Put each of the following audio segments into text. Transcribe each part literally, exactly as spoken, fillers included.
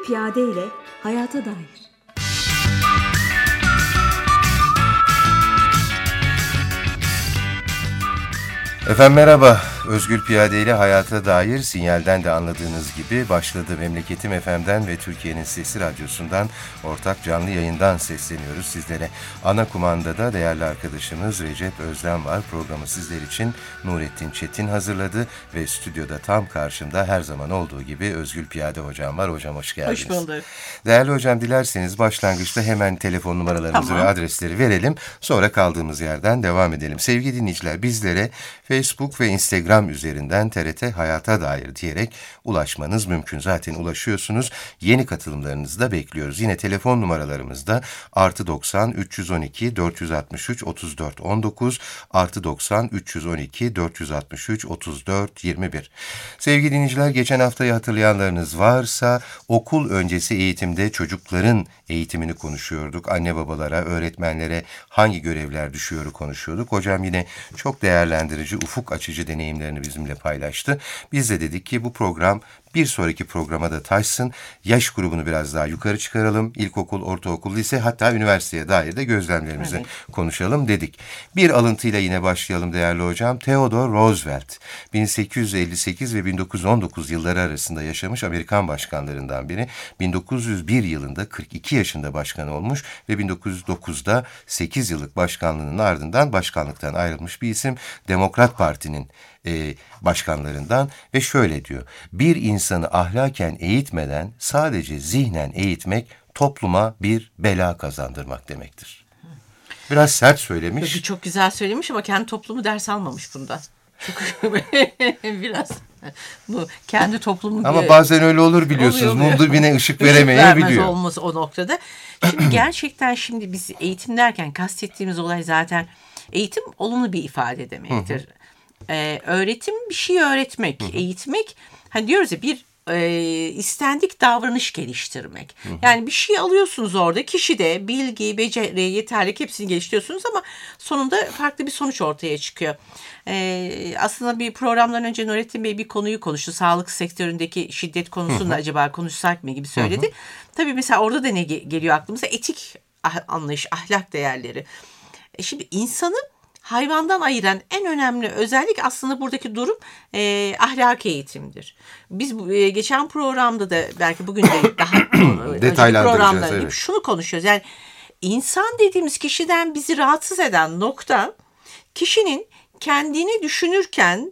Piyade ile hayata dair. Efendim merhaba. Özgür Piyade ile hayata dair sinyalden de anladığınız gibi başladı. Memleketim F M'den ve Türkiye'nin Sesi Radyosu'ndan ortak canlı yayından sesleniyoruz sizlere. Ana kumandada değerli arkadaşımız Recep Özlem var. Programı sizler için Nurettin Çetin hazırladı ve stüdyoda tam karşımda her zaman olduğu gibi Özgür Piyade hocam var. Hocam hoş geldiniz. Hoş bulduk. Değerli hocam, dilerseniz başlangıçta hemen telefon numaralarımızı Tamam. ve adresleri verelim. Sonra kaldığımız yerden devam edelim. Sevgili dinleyiciler, bizlere Facebook ve Instagram üzerinden T R T Hayata Dair diyerek ulaşmanız mümkün. Zaten ulaşıyorsunuz. Yeni katılımlarınızı da bekliyoruz. Yine telefon numaralarımızda artı doksan üç yüz on iki dört yüz altmış üç otuz dört on dokuz artı doksan üç yüz on iki dört yüz altmış üç otuz dört yirmi bir. Sevgili dinleyiciler, geçen haftayı hatırlayanlarınız varsa okul öncesi eğitimde çocukların eğitimini konuşuyorduk. Anne babalara, öğretmenlere hangi görevler düşüyor konuşuyorduk. Hocam yine çok değerlendirici, ufuk açıcı deneyimlerini bizimle paylaştı. Biz de dedik ki bu program bir sonraki programa da taşsın. Yaş grubunu biraz daha yukarı çıkaralım. İlkokul, ortaokul, lise, hatta üniversiteye dair de gözlemlerimizi evet. konuşalım dedik. Bir alıntıyla yine başlayalım değerli hocam. Theodore Roosevelt, bin sekiz yüz elli sekiz ve bin dokuz yüz on dokuz yılları arasında yaşamış Amerikan başkanlarından biri. bin dokuz yüz bir yılında kırk iki yaşında başkan olmuş ve bin dokuz yüz dokuzda sekiz yıllık başkanlığının ardından başkanlıktan ayrılmış bir isim. Demokrat Parti'nin e, başkanlarından ve şöyle diyor: bir insanı ahlaken eğitmeden sadece zihnen eğitmek topluma bir bela kazandırmak demektir. Biraz sert söylemiş. Çok, çok güzel söylemiş ama kendi toplumu ders almamış bundan. Çok biraz bu kendi toplumu. Ama bazen öyle olur biliyorsunuz. Mum dibine ışık veremeyebiliyor. Olmaz o noktada. Şimdi gerçekten şimdi biz eğitim derken kastettiğimiz olay zaten eğitim olumlu bir ifade demektir. Ee, öğretim bir şey öğretmek, hı hı. eğitmek. Hani diyoruz ya bir e, istendik davranış geliştirmek. Hı hı. Yani bir şey alıyorsunuz orada. Kişide bilgi, beceri, yeterlilik hepsini geliştiriyorsunuz ama sonunda farklı bir sonuç ortaya çıkıyor. Ee, aslında bir programdan önce Nurettin Bey bir konuyu konuştu. Sağlık sektöründeki şiddet konusunda hı hı. acaba konuşsak mı gibi söyledi. Hı hı. Tabii mesela orada da ne geliyor aklımıza? Etik anlayış, ahlak değerleri. E şimdi insanı hayvandan ayıran en önemli özellik aslında buradaki durum e, ahlaki eğitimdir. Biz bu, e, geçen programda da belki bugün de daha detaylandıracağız. Evet. Şunu konuşuyoruz. Yani insan dediğimiz kişiden bizi rahatsız eden nokta kişinin kendini düşünürken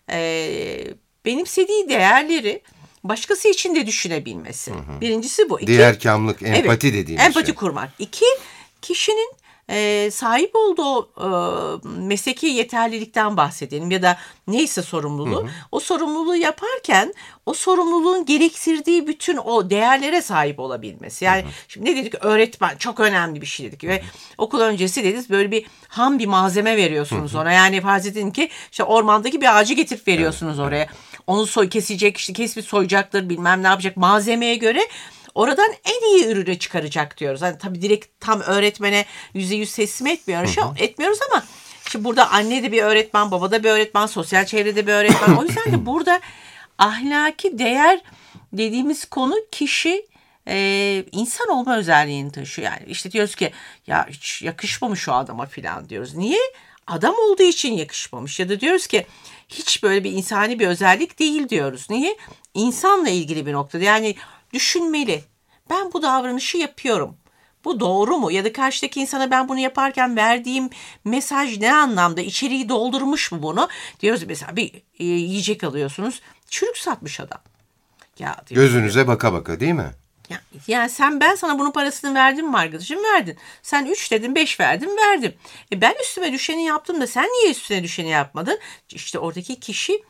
e, benimsediği değerleri başkası için de düşünebilmesi. Hı hı. Birincisi bu. İki, diğerkamlık, empati evet, dediğimiz empati şey. kurmak. İki, kişinin E, sahip olduğu e, mesleki yeterlilikten bahsedelim ya da neyse sorumluluğu. Hı hı. O sorumluluğu yaparken o sorumluluğun gerektirdiği bütün o değerlere sahip olabilmesi. Yani hı hı. şimdi ne dedik? Öğretmen çok önemli bir şey dedik. Hı hı. Ve okul öncesi dedik böyle bir ham bir malzeme veriyorsunuz hı hı. ona. Yani farz edin ki işte ormandaki bir ağacı getirip veriyorsunuz evet. oraya. Onu soy kesecek, işte kesip soyacaktır, bilmem ne yapacak, malzemeye göre oradan en iyi ürünü çıkaracak diyoruz. Hani tabii direkt tam öğretmene yüzde yüz teslim etmiyoruz, hı hı. etmiyoruz ama şimdi burada anne de bir öğretmen, baba da bir öğretmen, sosyal çevrede bir öğretmen. O yüzden de burada ahlaki değer dediğimiz konu kişi e, insan olma özelliğini taşıyor. Yani işte diyoruz ki ya hiç yakışmamış o adama falan diyoruz. Niye? Adam olduğu için yakışmamış. Ya da diyoruz ki hiç böyle bir insani bir özellik değil diyoruz. Niye? İnsanla ilgili bir noktada. Yani düşünmeli. Ben bu davranışı yapıyorum. Bu doğru mu? Ya da karşıdaki insana ben bunu yaparken verdiğim mesaj ne anlamda? İçeriği doldurmuş mu bunu? Diyoruz mesela bir e, yiyecek alıyorsunuz. Çürük satmış adam. Ya, gözünüze ya, baka baka değil mi? Ya, yani sen ben sana bunun parasını verdim mi arkadaşım? Verdin. Sen üç dedin, beş verdim, verdim. E ben üstüme düşeni yaptım da sen niye üstüne düşeni yapmadın? İşte oradaki kişi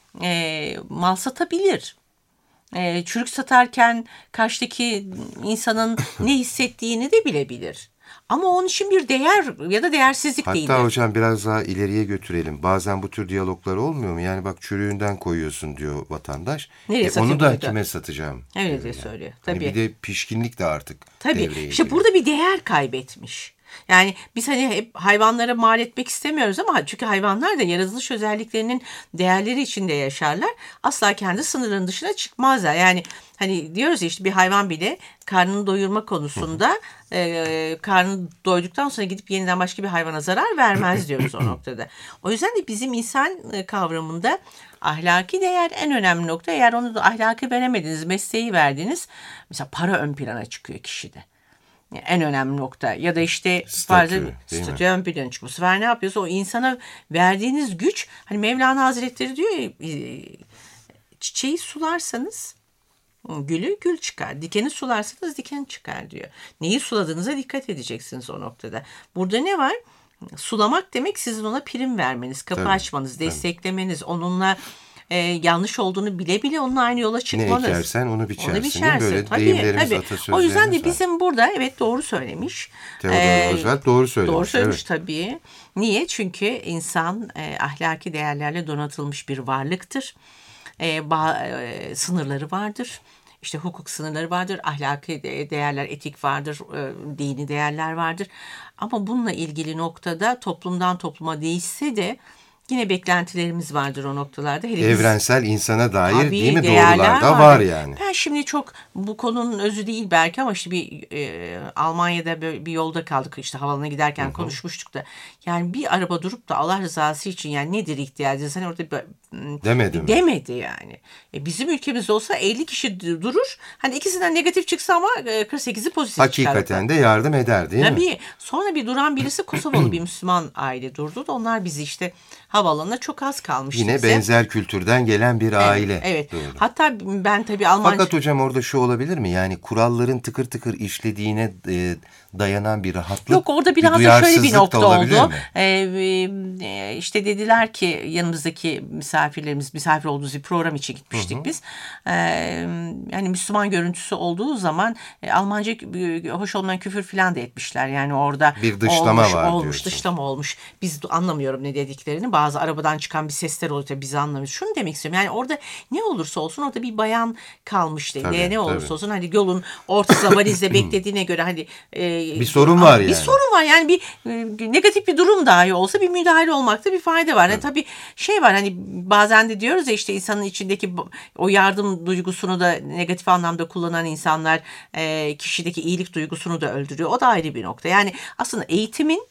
e, mal satabilir. E, çürük satarken karşıdaki insanın ne hissettiğini de bilebilir. Ama onun için bir değer ya da değersizlik Hatta değildir. Hatta hocam biraz daha ileriye götürelim. Bazen bu tür diyaloglar olmuyor mu? Yani bak çürüğünden koyuyorsun diyor vatandaş. Nereye e, onu da burada? Kime satacağım? Öyle diyor de yani. söylüyor. Hani tabii. bir de pişkinlik de artık tabii. devreye İşte giriyor. burada bir değer kaybetmiş. Yani biz hani hep hayvanlara mal etmek istemiyoruz ama çünkü hayvanlar da yaratılış özelliklerinin değerleri içinde yaşarlar. Asla kendi sınırlarının dışına çıkmazlar. Yani hani diyoruz ya işte bir hayvan bile karnını doyurma konusunda e, karnını doyduktan sonra gidip yeniden başka bir hayvana zarar vermez diyoruz o noktada. O yüzden de bizim insan kavramında ahlaki değer en önemli nokta. Eğer onu da ahlakı veremediniz, mesleği verdiniz. Mesela para ön plana çıkıyor kişide. Yani en önemli nokta. Ya da işte Statü, statü ön plana çıkıyor. Bu sefer ne yapıyorsa o insana verdiğiniz güç. Hani Mevlana Hazretleri diyor ya, çiçeği sularsanız gülü gül çıkar. Dikeni sularsanız diken çıkar diyor. Neyi suladığınıza dikkat edeceksiniz o noktada. Burada ne var? Sulamak demek sizin ona prim vermeniz, kapı Tabii, açmanız, desteklemeniz, onunla e, yanlış olduğunu bile bile onunla aynı yola çıkmanız. Ne ekersen onu biçersin. Onu biçersin. Böyle Tabii, deyimlerimiz, tabii. atasözlerimiz O yüzden de var. bizim burada evet doğru söylemiş. Theodore Ee, Roosevelt doğru söylemiş. Doğru söylemiş evet. tabii. Niye? Çünkü insan e, ahlaki değerlerle donatılmış bir varlıktır. E, ba- e, sınırları vardır. İşte hukuk sınırları vardır, ahlaki değerler, etik vardır, e, dini değerler vardır. Ama bununla ilgili noktada toplumdan topluma değişse de yine beklentilerimiz vardır o noktalarda. Hele biz- Evrensel insana dair Tabii, değil mi değerler doğrular da vardır. var yani. Ben şimdi çok bu konunun özü değil belki ama işte bir e, Almanya'da böyle bir yolda kaldık işte havalana giderken konuşmuştuk da. Yani bir araba durup da Allah rızası için yani nedir ihtiyacınız? Hani orada bir- Demedi mi? demedi yani. E, bizim ülkemizde olsa elli kişi d- durur. Hani ikisinden negatif çıksa ama e, kırk sekizi pozitif çıkar. Hakikaten de yardım eder değil mi? Tabii. Sonra bir duran birisi Kosovalı bir Müslüman aile durdu da onlar bizi işte havaalanına çok az kalmıştı Yine bize. benzer kültürden gelen bir aile. Evet. Doğru. Hatta ben tabii Almanca... Fakat hocam orada şu olabilir mi? Yani kuralların tıkır tıkır işlediğine e, dayanan bir rahatlık, Yok orada bir biraz da şöyle bir duyarsızlık da nokta olabilir oldu. mi? Ee, e, işte dediler ki yanımızdaki misafirlerimiz misafir olduğumuz bir program için gitmiştik biz. Ee, yani Müslüman görüntüsü olduğu zaman e, Almanca e, hoş olmayan küfür falan da etmişler. Yani orada Bir dışlama olmuş, var olmuş, diyorsun. dışlama olmuş. Biz de anlamıyorum ne dediklerini. Bazı arabadan çıkan bir sesler oluyor tabii biz anlamıyoruz. Şunu demek istiyorum. Yani orada ne olursa olsun orada bir bayan kalmış dedi. Tabii, ne olursa tabii. olsun hani yolun ortasında valizle beklediğine göre hani e, Bir sorun var bir yani. sorun var yani bir e, negatif bir durum dahi olsa bir müdahale olmakta bir fayda var. Yani tabii şey var hani bazen de diyoruz ya işte insanın içindeki bu- o yardım duygusunu da negatif anlamda kullanan insanlar e, kişideki iyilik duygusunu da öldürüyor. O da ayrı bir nokta. Yani aslında eğitimin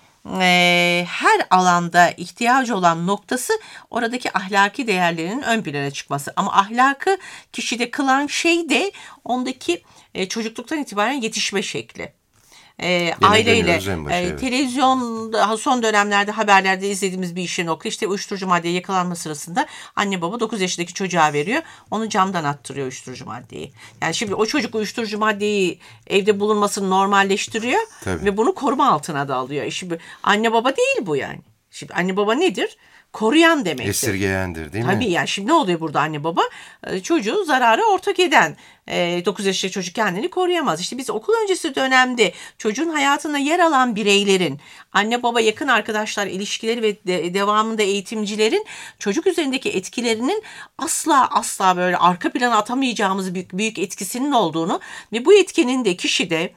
e, her alanda ihtiyacı olan noktası oradaki ahlaki değerlerin ön plana çıkması. Ama ahlakı kişide kılan şey de ondaki e, çocukluktan itibaren yetişme şekli. E, aileyle dönüyoruz en başa, e, evet. televizyonda son dönemlerde haberlerde izlediğimiz bir işin nokta işte uyuşturucu maddeye yakalanma sırasında anne baba dokuz yaşındaki çocuğa veriyor. Onu camdan attırıyor uyuşturucu maddeyi. Yani şimdi o çocuk uyuşturucu maddeyi evde bulunmasını normalleştiriyor Tabii. ve bunu koruma altına da alıyor. E şimdi anne baba değil bu yani. Şimdi anne baba nedir? Koruyan demektir. Esirgeyendir değil mi? Tabii yani şimdi ne oluyor burada anne baba? Ee, Çocuğu zarara ortak eden e, dokuz yaşındaki çocuk kendini koruyamaz. İşte biz okul öncesi dönemde çocuğun hayatında yer alan bireylerin, anne baba yakın arkadaşlar ilişkileri ve de, devamında eğitimcilerin çocuk üzerindeki etkilerinin asla asla böyle arka plana atamayacağımız büyük, büyük etkisinin olduğunu ve bu etkinin de kişide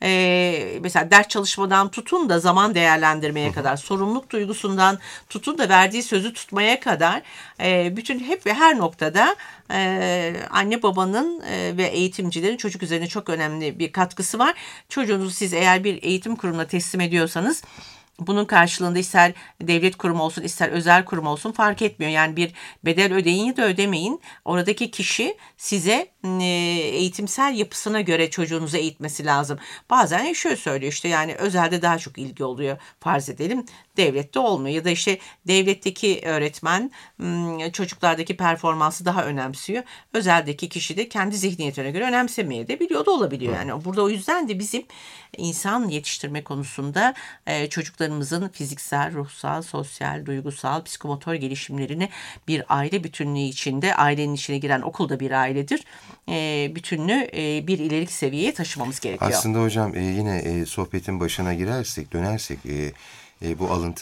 e, mesela ders çalışmadan tutun da zaman değerlendirmeye kadar sorumluluk duygusundan tutun da verdiği sözü tutmaya kadar e, bütün hep ve her noktada e, anne babanın e, ve eğitimcilerin çocuk üzerine çok önemli bir katkısı var. Çocuğunuzu siz eğer bir eğitim kurumuna teslim ediyorsanız bunun karşılığında ister devlet kurumu olsun ister özel kurum olsun fark etmiyor. Yani bir bedel ödeyin ya da ödemeyin. Oradaki kişi size e, eğitimsel yapısına göre çocuğunuzu eğitmesi lazım. Bazen şöyle söylüyor işte yani özelde daha çok ilgi oluyor farz edelim. Devlette olmuyor ya da işte devletteki öğretmen çocuklardaki performansı daha önemsiyor. Özeldeki kişi de kendi zihniyetine göre önemsemeye de biliyor da olabiliyor. Yani burada o yüzden de bizim insan yetiştirme konusunda e, çocuklarımızın fiziksel, ruhsal, sosyal, duygusal, psikomotor gelişimlerini bir aile bütünlüğü içinde ailenin içine giren okul da bir ailedir. E, bütünlüğü e, bir ilerik seviyeye taşımamız gerekiyor. Aslında hocam e, yine e, sohbetin başına girersek, dönersek e, e, bu alıntıda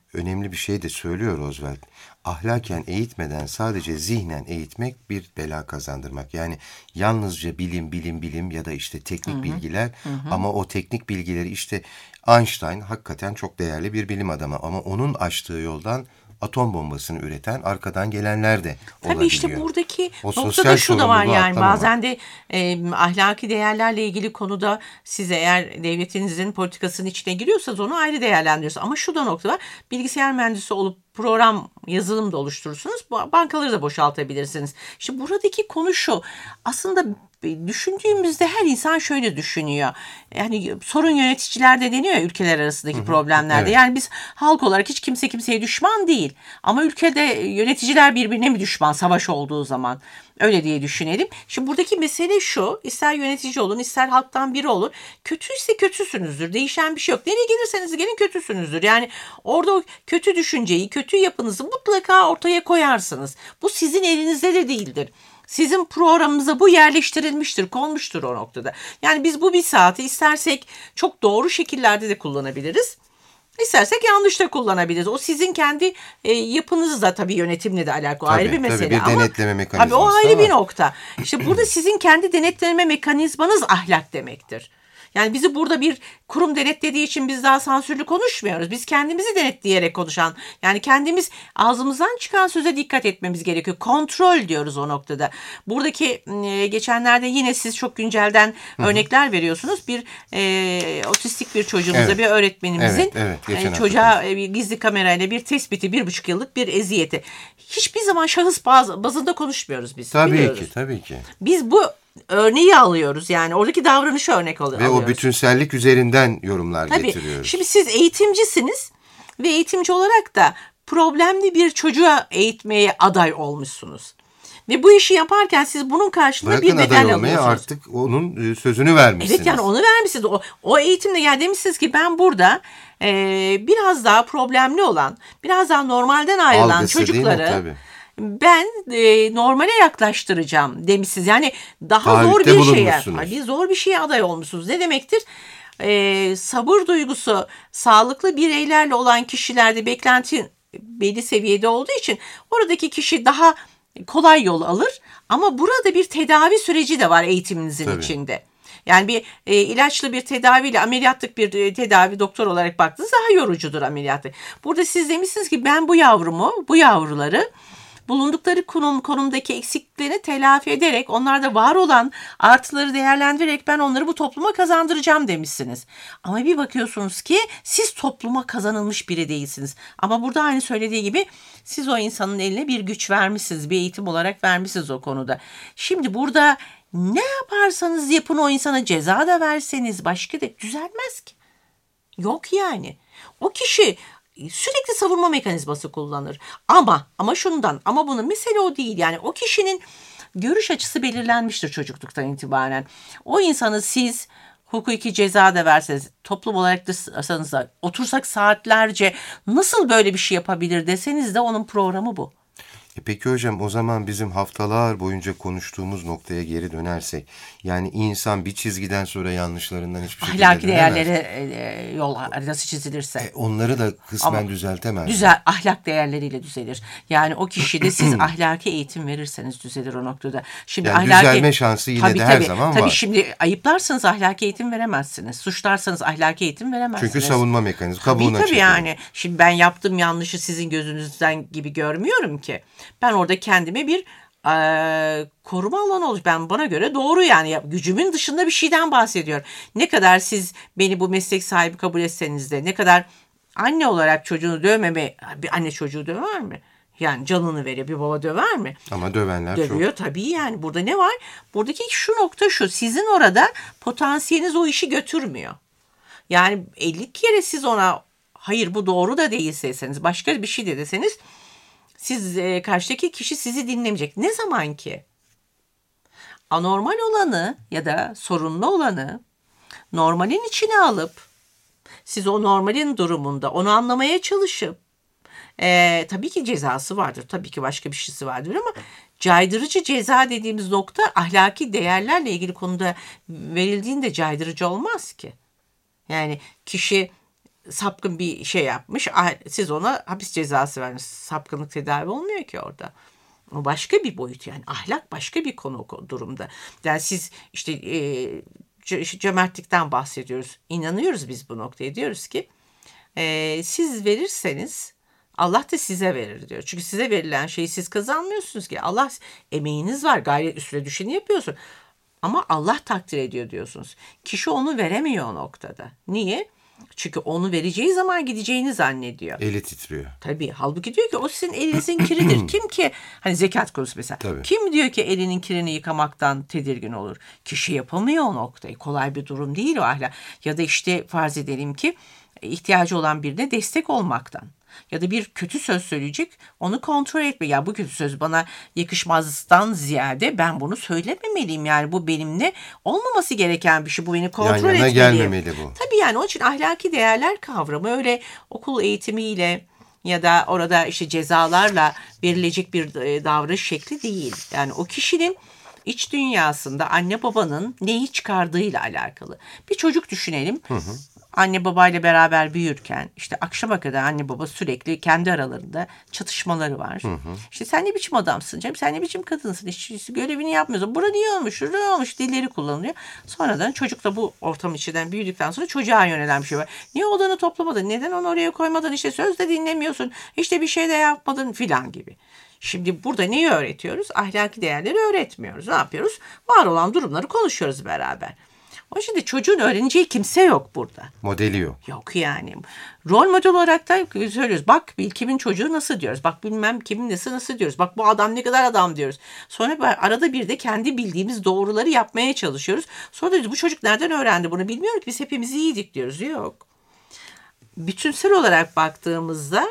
önemli bir şey de söylüyor Roosevelt. Ahlaken eğitmeden sadece zihnen eğitmek bir bela kazandırmak. Yani yalnızca bilim, bilim, bilim ya da işte teknik hı hı. bilgiler hı hı. ama o teknik bilgileri işte Einstein hakikaten çok değerli bir bilim adamı ama onun açtığı yoldan atom bombasını üreten arkadan gelenler de Tabii olabiliyor. işte buradaki o noktada şu da var yani atlamamak. bazen de e, ahlaki değerlerle ilgili konuda siz eğer devletinizin politikasının içine giriyorsanız onu ayrı değerlendiriyorsunuz. Ama şu da nokta var, bilgisayar mühendisi olup program yazılım da oluşturursunuz, bankaları da boşaltabilirsiniz. İşte buradaki konu şu, aslında düşündüğümüzde her insan şöyle düşünüyor. Yani sorun yöneticilerde deniyor ya, ülkeler arasındaki hı hı, problemlerde. Evet. Yani biz halk olarak hiç kimse kimseye düşman değil. Ama ülkede yöneticiler birbirine mi düşman savaş olduğu zaman? Öyle diye düşünelim. Şimdi buradaki mesele şu, ister yönetici olun ister halktan biri olun. Kötüyse kötüsünüzdür. Değişen bir şey yok. Nereye gelirseniz gelin kötüsünüzdür. Yani orada o kötü düşünceyi, kötü yapınızı mutlaka ortaya koyarsınız. Bu sizin elinizde de değildir. Sizin programınıza bu yerleştirilmiştir, konmuştur o noktada. Yani biz bu bir saati istersek çok doğru şekillerde de kullanabiliriz. İstersek yanlış da kullanabiliriz. O sizin kendi e, yapınızla tabii yönetimle de alakalı, tabii, ayrı bir mesele. Tabii bir ama, denetleme mekanizması. Tabii o ayrı bir nokta. İşte burada sizin kendi denetleme mekanizmanız ahlak demektir. Yani bizi burada bir kurum denetlediği için biz daha sansürlü konuşmuyoruz. Biz kendimizi denetleyerek konuşan, yani kendimiz ağzımızdan çıkan söze dikkat etmemiz gerekiyor. Kontrol diyoruz o noktada. Buradaki e, geçenlerde yine siz çok güncelden Hı-hı. örnekler veriyorsunuz. Bir e, otistik bir çocuğumuza, evet. bir öğretmenimizin evet, evet, e, çocuğa e, bir gizli kamerayla bir tespiti, bir buçuk yıllık bir eziyeti. Hiçbir zaman şahıs baz, bazında konuşmuyoruz biz. Tabii biliyoruz. ki, tabii ki. Biz bu örneği alıyoruz, yani oradaki davranışı örnek alıyoruz. Ve o bütünsellik üzerinden yorumlar Tabii, getiriyoruz. Şimdi siz eğitimcisiniz ve eğitimci olarak da problemli bir çocuğa eğitmeye aday olmuşsunuz. Ve bu işi yaparken siz bunun karşılığında Bırakın bir bedel aday olmaya, alıyorsunuz. artık onun sözünü vermişsiniz. Evet, yani onu vermişsiniz. O, o eğitimde yani demişsiniz ki ben burada e, biraz daha problemli olan, biraz daha normalden ayrılan Algısı, çocukları ben e, normale yaklaştıracağım demişsiniz. Yani daha Taahhütte zor bir şeye, bir zor bir şeye aday olmuşsunuz. Ne demektir? Ee, sabır duygusu sağlıklı bireylerle olan kişilerde beklenti belli seviyede olduğu için oradaki kişi daha kolay yol alır. Ama burada bir tedavi süreci de var eğitiminizin Tabii. içinde. Yani bir e, ilaçlı bir tedaviyle ameliyatlık bir e, tedavi doktor olarak baktığınız daha yorucudur ameliyatlık. Burada siz demişsiniz ki ben bu yavrumu, bu yavruları bulundukları konum, konumdaki eksikliklerini telafi ederek, onlarda var olan artıları değerlendirerek ben onları bu topluma kazandıracağım demişsiniz. Ama bir bakıyorsunuz ki siz topluma kazanılmış biri değilsiniz. Ama burada aynı söylediği gibi siz o insanın eline bir güç vermişsiniz, bir eğitim olarak vermişsiniz o konuda. Şimdi burada ne yaparsanız yapın o insana ceza da verseniz başka da düzelmez ki. Yok yani. O kişi sürekli savunma mekanizması kullanır. Ama ama şundan ama bunun mesele o değil. Yani o kişinin görüş açısı belirlenmiştir çocukluktan itibaren. O insanı siz hukuki ceza da verseniz, toplum olarak da sanız da otursak saatlerce nasıl böyle bir şey yapabilir deseniz de onun programı bu. E peki hocam, o zaman bizim haftalar boyunca konuştuğumuz noktaya geri dönersek, yani insan bir çizgiden sonra yanlışlarından hiçbir şekilde ahlaki dönemez. değerlere e, yol haritası çizilirse. E onları da kısmen Ama düzeltemez. Güzel ahlak değerleriyle düzelir. Yani o kişide siz ahlaki eğitim verirseniz düzelir o noktada. Şimdi yani ahlaki, düzelme şansı yine tabii, de her tabii, zaman tabii var. Tabii şimdi ayıplarsanız ahlaki eğitim veremezsiniz. Suçlarsanız ahlaki eğitim veremezsiniz. Çünkü savunma mekanizması kabuğuna tabii, çekiyor. yani. Şimdi ben yaptığım yanlışı sizin gözünüzden gibi görmüyorum ki. Ben orada kendime bir e, koruma alanı olacak. Ben bana göre doğru yani. Gücümün dışında bir şeyden bahsediyorum. Ne kadar siz beni bu meslek sahibi kabul etseniz de, ne kadar anne olarak çocuğunu dövmeme, bir anne çocuğu döver mi? Yani canını veriyor, bir baba döver mi? Ama dövenler Dövüyor çok. tabii yani. Burada ne var? Buradaki şu nokta şu. Sizin orada potansiyeliniz o işi götürmüyor. Yani elli kere siz ona hayır bu doğru da değilseniz, başka bir şey de deseniz, siz e, karşıdaki kişi sizi dinlemeyecek. Ne zaman ki anormal olanı ya da sorunlu olanı normalin içine alıp siz o normalin durumunda onu anlamaya çalışıp e, tabii ki cezası vardır. Tabii ki başka bir şeysi vardır ama caydırıcı ceza dediğimiz nokta ahlaki değerlerle ilgili konuda verildiğinde caydırıcı olmaz ki. Yani kişi sapkın bir şey yapmış. Ah, siz ona hapis cezası verdiniz. Sapkınlık tedavi olmuyor ki orada. O başka bir boyut yani. Ahlak başka bir konu durumda. Yani siz işte e, c- cömertlikten bahsediyoruz. İnanıyoruz biz bu noktaya. Diyoruz ki e, siz verirseniz Allah da size verir diyor. Çünkü size verilen şeyi siz kazanmıyorsunuz ki. Allah, emeğiniz var, gayret üstüne düşeni yapıyorsun. Ama Allah takdir ediyor diyorsunuz. Kişi onu veremiyor o noktada. Niye? Çünkü onu vereceği zaman gideceğini zannediyor. Eli titriyor. Tabii. Halbuki diyor ki o sizin elinizin kiridir. Kim ki hani zekat konusu mesela. Tabii. Kim diyor ki elinin kirini yıkamaktan tedirgin olur? Kişi yapamıyor o noktayı. Kolay bir durum değil o ahlak. Ya da işte farz edelim ki ihtiyacı olan birine destek olmaktan. Ya da bir kötü söz söyleyecek, onu kontrol etme. Ya bu kötü söz bana yakışmazdan ziyade ben bunu söylememeliyim. Yani bu benimle olmaması gereken bir şey. Bu beni kontrol Yan yana etmeliyim. gelmemeli bu. Tabii yani onun için ahlaki değerler kavramı öyle okul eğitimiyle ya da orada işte cezalarla verilecek bir davranış şekli değil. Yani o kişinin iç dünyasında anne babanın neyi çıkardığıyla alakalı. Bir çocuk düşünelim. Hı hı. Anne babayla beraber büyürken işte akşama kadar anne baba sürekli kendi aralarında çatışmaları var. Hı hı. İşte sen ne biçim adamsın canım, sen ne biçim kadınsın, işte görevini yapmıyorsun. Bura niye olmuş, şurada olmuş dilleri kullanılıyor. Sonradan çocuk da bu ortam içinden büyüdükten sonra çocuğa yönelen bir şey var. Niye odanı toplamadın, neden onu oraya koymadın, işte söz de dinlemiyorsun, işte bir şey de yapmadın filan gibi. Şimdi burada neyi öğretiyoruz? Ahlaki değerleri öğretmiyoruz. Ne yapıyoruz? Var olan durumları konuşuyoruz beraber. O şimdi çocuğun öğreneceği kimse yok burada. Modeli yok. Yok yani. Rol model olarak da söylüyoruz. Bak bil kimin çocuğu nasıl diyoruz. Bak bilmem kimin nasıl nasıl diyoruz. Bak bu adam ne kadar adam diyoruz. Sonra arada bir de kendi bildiğimiz doğruları yapmaya çalışıyoruz. Sonra diyoruz bu çocuk nereden öğrendi bunu bilmiyorum ki biz hepimiz iyiydik diyoruz. Yok. Bütünsel olarak baktığımızda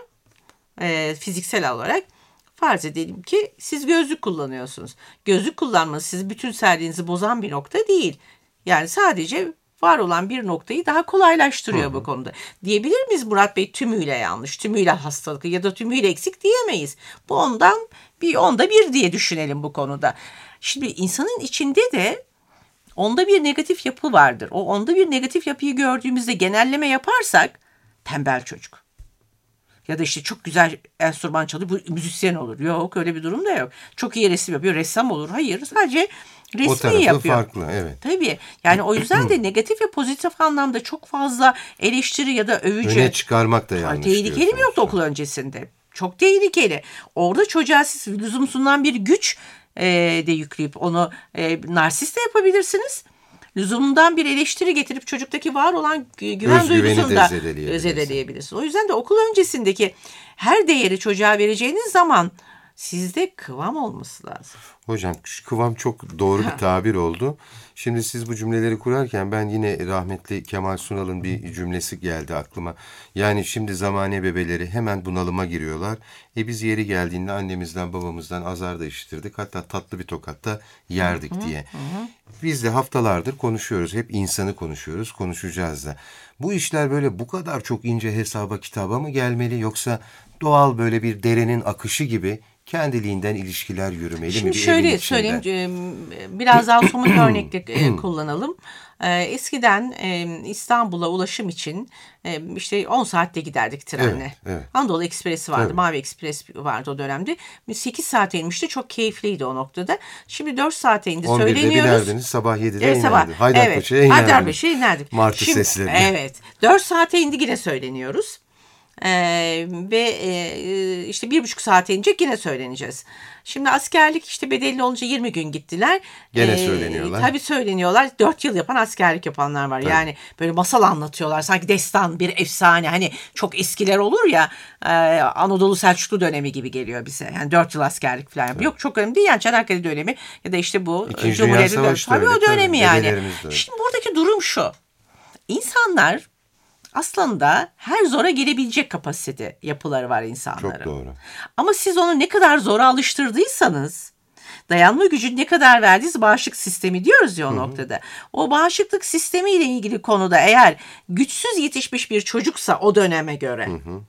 e, fiziksel olarak farz edelim ki siz gözlük kullanıyorsunuz. Gözlük kullanmanız sizi bütünselliğinizi bozan bir nokta değil. Yani sadece var olan bir noktayı daha kolaylaştırıyor Hı-hı. bu konuda. Diyebilir miyiz Murat Bey tümüyle yanlış, tümüyle hastalıklı ya da tümüyle eksik diyemeyiz. Bu ondan bir onda bir diye düşünelim bu konuda. Şimdi insanın içinde de onda bir negatif yapı vardır. O onda bir negatif yapıyı gördüğümüzde genelleme yaparsak tembel çocuk. Ya da işte çok güzel enstrüman çalıyor, bu müzisyen olur. Yok öyle bir durum da yok. Çok iyi resim yapıyor, ressam olur. Hayır sadece resmi o tarafı yapıyor. farklı evet. Tabii yani o yüzden de negatif ve pozitif anlamda çok fazla eleştiri ya da övücü. Öne çıkarmak da yanlış. Tehlikeli mi yoktu okul öncesinde? Çok tehlikeli. Orada çocuğa siz lüzumsundan bir güç e, de yükleyip onu e, narsist de yapabilirsiniz. Lüzumundan bir eleştiri getirip çocuktaki var olan güven duygusunu da zedeleyebilirsiniz. O yüzden de okul öncesindeki her değeri çocuğa vereceğiniz zaman sizde kıvam olması lazım. Hocam kıvam çok doğru bir tabir oldu. Şimdi siz bu cümleleri kurarken ben yine rahmetli Kemal Sunal'ın bir cümlesi geldi aklıma. Yani şimdi zamane bebeleri hemen bunalıma giriyorlar. E biz yeri geldiğinde annemizden babamızdan azar da işitirdik. Hatta tatlı bir tokat da yerdik Hı hı, diye. hı. Biz de haftalardır konuşuyoruz. Hep insanı konuşuyoruz. Konuşacağız da. Bu işler böyle bu kadar çok ince hesaba kitaba mı gelmeli? Yoksa doğal böyle bir derenin akışı gibi kendiliğinden ilişkiler yürümeli Şimdi mi? Bir şöyle evin içinde? söyleyeyim, biraz daha somut örnekle kullanalım. Eskiden İstanbul'a ulaşım için işte on saatte giderdik trenle. Evet, evet. Anadolu Ekspresi vardı, Tabii. Mavi Ekspres vardı o dönemde. sekiz saate inmişti, çok keyifliydi o noktada. Şimdi dört saate indi on birde söyleniyoruz. binerdiniz, sabah yedide Evet, sabah. inerdi. Haydarpaşa'ya evet, inerdiniz. Haydarpaşa'ya inerdik. Martı Şimdi, sesleri. Evet, dört saate indi yine söyleniyoruz. Ee, ve e, işte bir buçuk saate inecek yine söyleneceğiz. Şimdi askerlik işte bedelli olunca yirmi gün gittiler. Gene ee, söyleniyorlar. Tabii söyleniyorlar. dört yıl yapan askerlik yapanlar var. Tabii. Yani böyle masal anlatıyorlar. Sanki destan bir efsane. Hani çok eskiler olur ya e, Anadolu Selçuklu dönemi gibi geliyor bize. Yani dört yıl askerlik falan. Tabii. Yok çok önemli değil. Yani Çanakkale dönemi ya da işte bu İkinci Cumhuriyet'in Dünya dönemi. Savaşı Tabii öyle, o dönemi tabii. yani. Dedelerimiz de öyle. Şimdi buradaki durum şu. İnsanlar aslında her zora gelebilecek kapasite yapıları var insanların. Çok doğru. Ama siz onu ne kadar zora alıştırdıysanız, dayanma gücü ne kadar verdiğiniz bağışıklık sistemi diyoruz ya o Hı-hı. noktada. O bağışıklık sistemiyle ilgili konuda eğer güçsüz yetişmiş bir çocuksa o döneme göre, Hı-hı.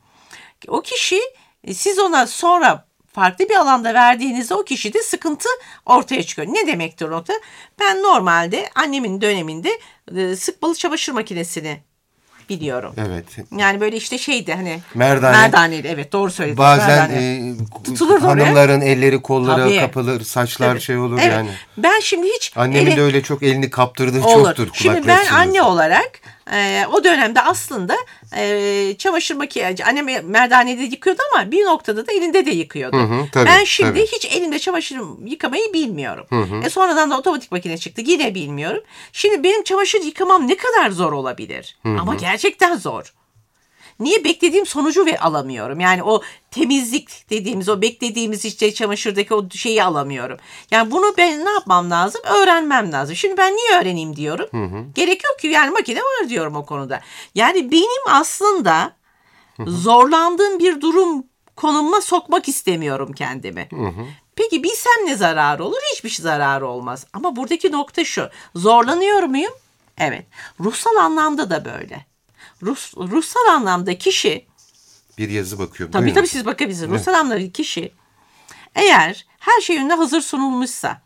o kişi siz ona sonra farklı bir alanda verdiğinizde o kişide sıkıntı ortaya çıkıyor. Ne demektir o nokta? Ben normalde annemin döneminde sıkmalı çamaşır makinesini biliyorum. Evet. Yani böyle işte şeydi hani Merdane. merdaneli, evet doğru söyledin. Bazen Merdane. e, Tutulur hanımların elleri kolları Tabii. kapılır, saçlar Tabii. şey olur Evet. yani. Ben şimdi hiç Annemin ele- de öyle çok elini kaptırdığı olur. çoktur. Şimdi kulakları ben çınlasın. anne olarak e, o dönemde aslında e, çamaşır makinesi, annem merdanede yıkıyordu ama bir noktada da elinde de yıkıyordu. Hı hı, tabii, ben şimdi tabii. hiç elimde çamaşır yıkamayı bilmiyorum. E, sonradan da otomatik makine çıktı. Yine bilmiyorum. Şimdi benim çamaşır yıkamam ne kadar zor olabilir? Ama gerçekten zor. Niye beklediğim sonucu ve alamıyorum? Yani o temizlik dediğimiz, o beklediğimiz işte çamaşırdaki o şeyi alamıyorum. Yani bunu ben ne yapmam lazım? Öğrenmem lazım. Şimdi ben niye öğreneyim diyorum? Hı hı. Gerek yok ki, yani makine var diyorum o konuda. Yani benim aslında hı hı. zorlandığım bir durum konumuma sokmak istemiyorum kendimi. Hı hı. Peki bilsem ne zararı olur? Hiçbir şey zararı olmaz. Ama buradaki nokta şu. Zorlanıyor muyum? Evet. Ruhsal anlamda da böyle. Ruh, ruhsal anlamda kişi, bir yazı bakıyorum. tabii Buyurun. tabii siz bakabilirsiniz. Ruhsal anlamda kişi eğer her şey önüne hazır sunulmuşsa,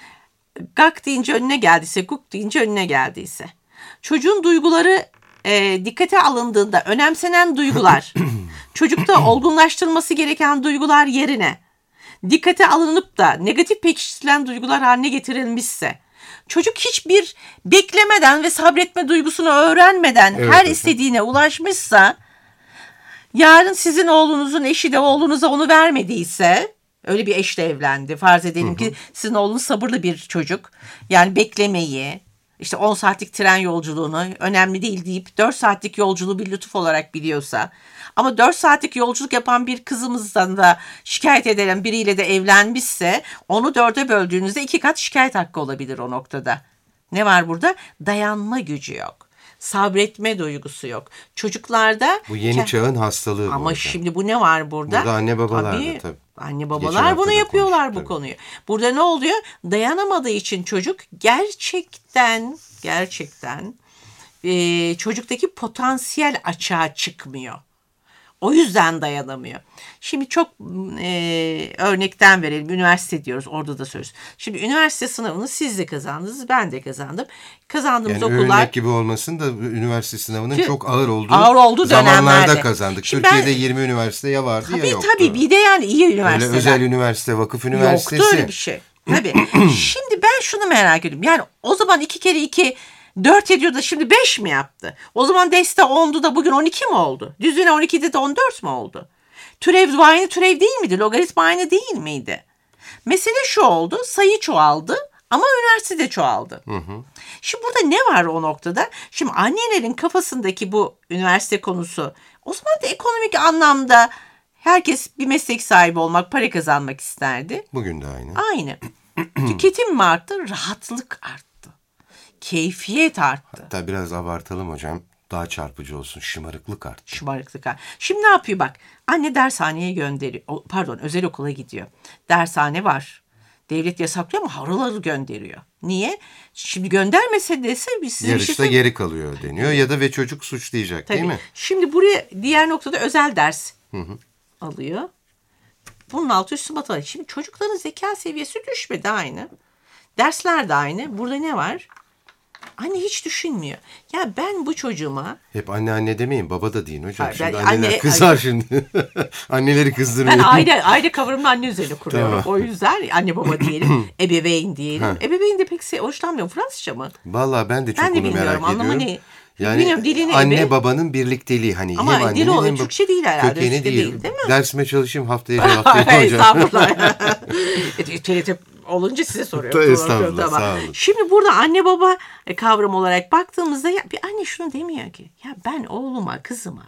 gak deyince önüne geldiyse, guk deyince önüne geldiyse, çocuğun duyguları e, dikkate alındığında önemsenen duygular, çocukta olgunlaştırılması gereken duygular yerine dikkate alınıp da negatif pekiştirilen duygular haline getirilmişse, çocuk hiçbir beklemeden ve sabretme duygusunu öğrenmeden evet, her evet. istediğine ulaşmışsa, yarın sizin oğlunuzun eşi de oğlunuza onu vermediyse, öyle bir eşle evlendi. Farz edelim hı hı. ki sizin oğlunuz sabırlı bir çocuk. Yani beklemeyi, işte on saatlik tren yolculuğunu önemli değil deyip dört saatlik yolculuğu bir lütuf olarak biliyorsa, ama dört saatlik yolculuk yapan bir kızımızdan da şikayet edilen biriyle de evlenmişse, onu dörde böldüğünüzde iki kat şikayet hakkı olabilir o noktada. Ne var burada? Dayanma gücü yok. Sabretme duygusu yok. Çocuklarda... Bu yeni çağın hastalığı. Ama burada. şimdi bu ne var burada? Burada anne babalar tabii, da tabii. Anne babalar bunu yapıyorlar bu konuyu. Burada ne oluyor? Dayanamadığı için çocuk gerçekten, gerçekten e, çocuktaki potansiyel açığa çıkmıyor. O yüzden dayanamıyor. Şimdi çok e, örnekten verelim. Üniversite diyoruz. Orada da söz. Şimdi üniversite sınavını siz de kazandınız. Ben de kazandım. Kazandığımız yani okullar... örnek gibi olmasın da üniversite sınavının ki, çok ağır olduğu, ağır olduğu zamanlarda dönemlerde kazandık. Şimdi Türkiye'de ben, yirmi üniversite ya vardı tabii, ya yoktu. Tabii bir de yani iyi üniversiteler. Öyle özel üniversite, vakıf üniversitesi. Yoktu öyle bir şey. Tabii. Şimdi ben şunu merak ediyorum. Yani o zaman iki kere iki... dört ediyor da şimdi beş mi yaptı? O zaman deste ondu da bugün on iki mi oldu? Düzine on ikide de on dört mü oldu? Türev aynı türev değil miydi? Logaritma aynı değil miydi? Mesele şu oldu. Sayı çoğaldı ama üniversite de çoğaldı. Hı hı. Şimdi burada ne var o noktada? Şimdi annelerin kafasındaki bu üniversite konusu, o zaman da ekonomik anlamda herkes bir meslek sahibi olmak, para kazanmak isterdi. Bugün de aynı. Aynı. Tüketim mi arttı? Rahatlık arttı. Keyfiyet arttı. Hatta biraz abartalım hocam. Daha çarpıcı olsun. Şımarıklık arttı. Şımarıklık arttı. Şimdi ne yapıyor bak? Anne dershaneye gönderiyor. Pardon, özel okula gidiyor. Dershane var. Devlet yasaklıyor ama haraları gönderiyor. Niye? Şimdi göndermese dese biz size yarışta bir şey geri kalıyor deniyor ya da ve çocuk suçlayacak. Tabii. Değil mi? Şimdi buraya diğer noktada özel ders hı hı. alıyor. Bunun altı üstü matematik. Şimdi çocukların zeka seviyesi düşmedi aynı. Dersler de aynı. Burada ne var? Anne hiç düşünmüyor. Ya ben bu çocuğuma... Hep anne anne demeyin, baba da deyin hocam. Hayır, şimdi ben, anneler anne, kızar anne, şimdi. Anneleri kızdırmayın. Ben aile, aile kavramını anne üzerine kuruyorum. Tamam. O yüzden anne baba diyelim, ebeveyn diyelim. Ha. Ebeveyn de pek se- hoşlanmıyorum. Fransızca mı? Vallahi ben de çok ben de onu merak ediyorum. Anlamı ne? Yani bilmiyorum, dilini anne ebe... babanın birlikteliği. Hani ama hem dili annenin hem Türkçe değil herhalde. Kökeni değil. değil. Değil mi? Dersime çalışayım, haftaya cevaplayayım hocam. Estağfurullah. T R T olunca size soruyorum. Estağfurullah, tamam. Sağ olun. Şimdi burada anne baba kavram olarak baktığımızda ya, bir anne şunu demiyor ki. Ya ben oğluma, kızıma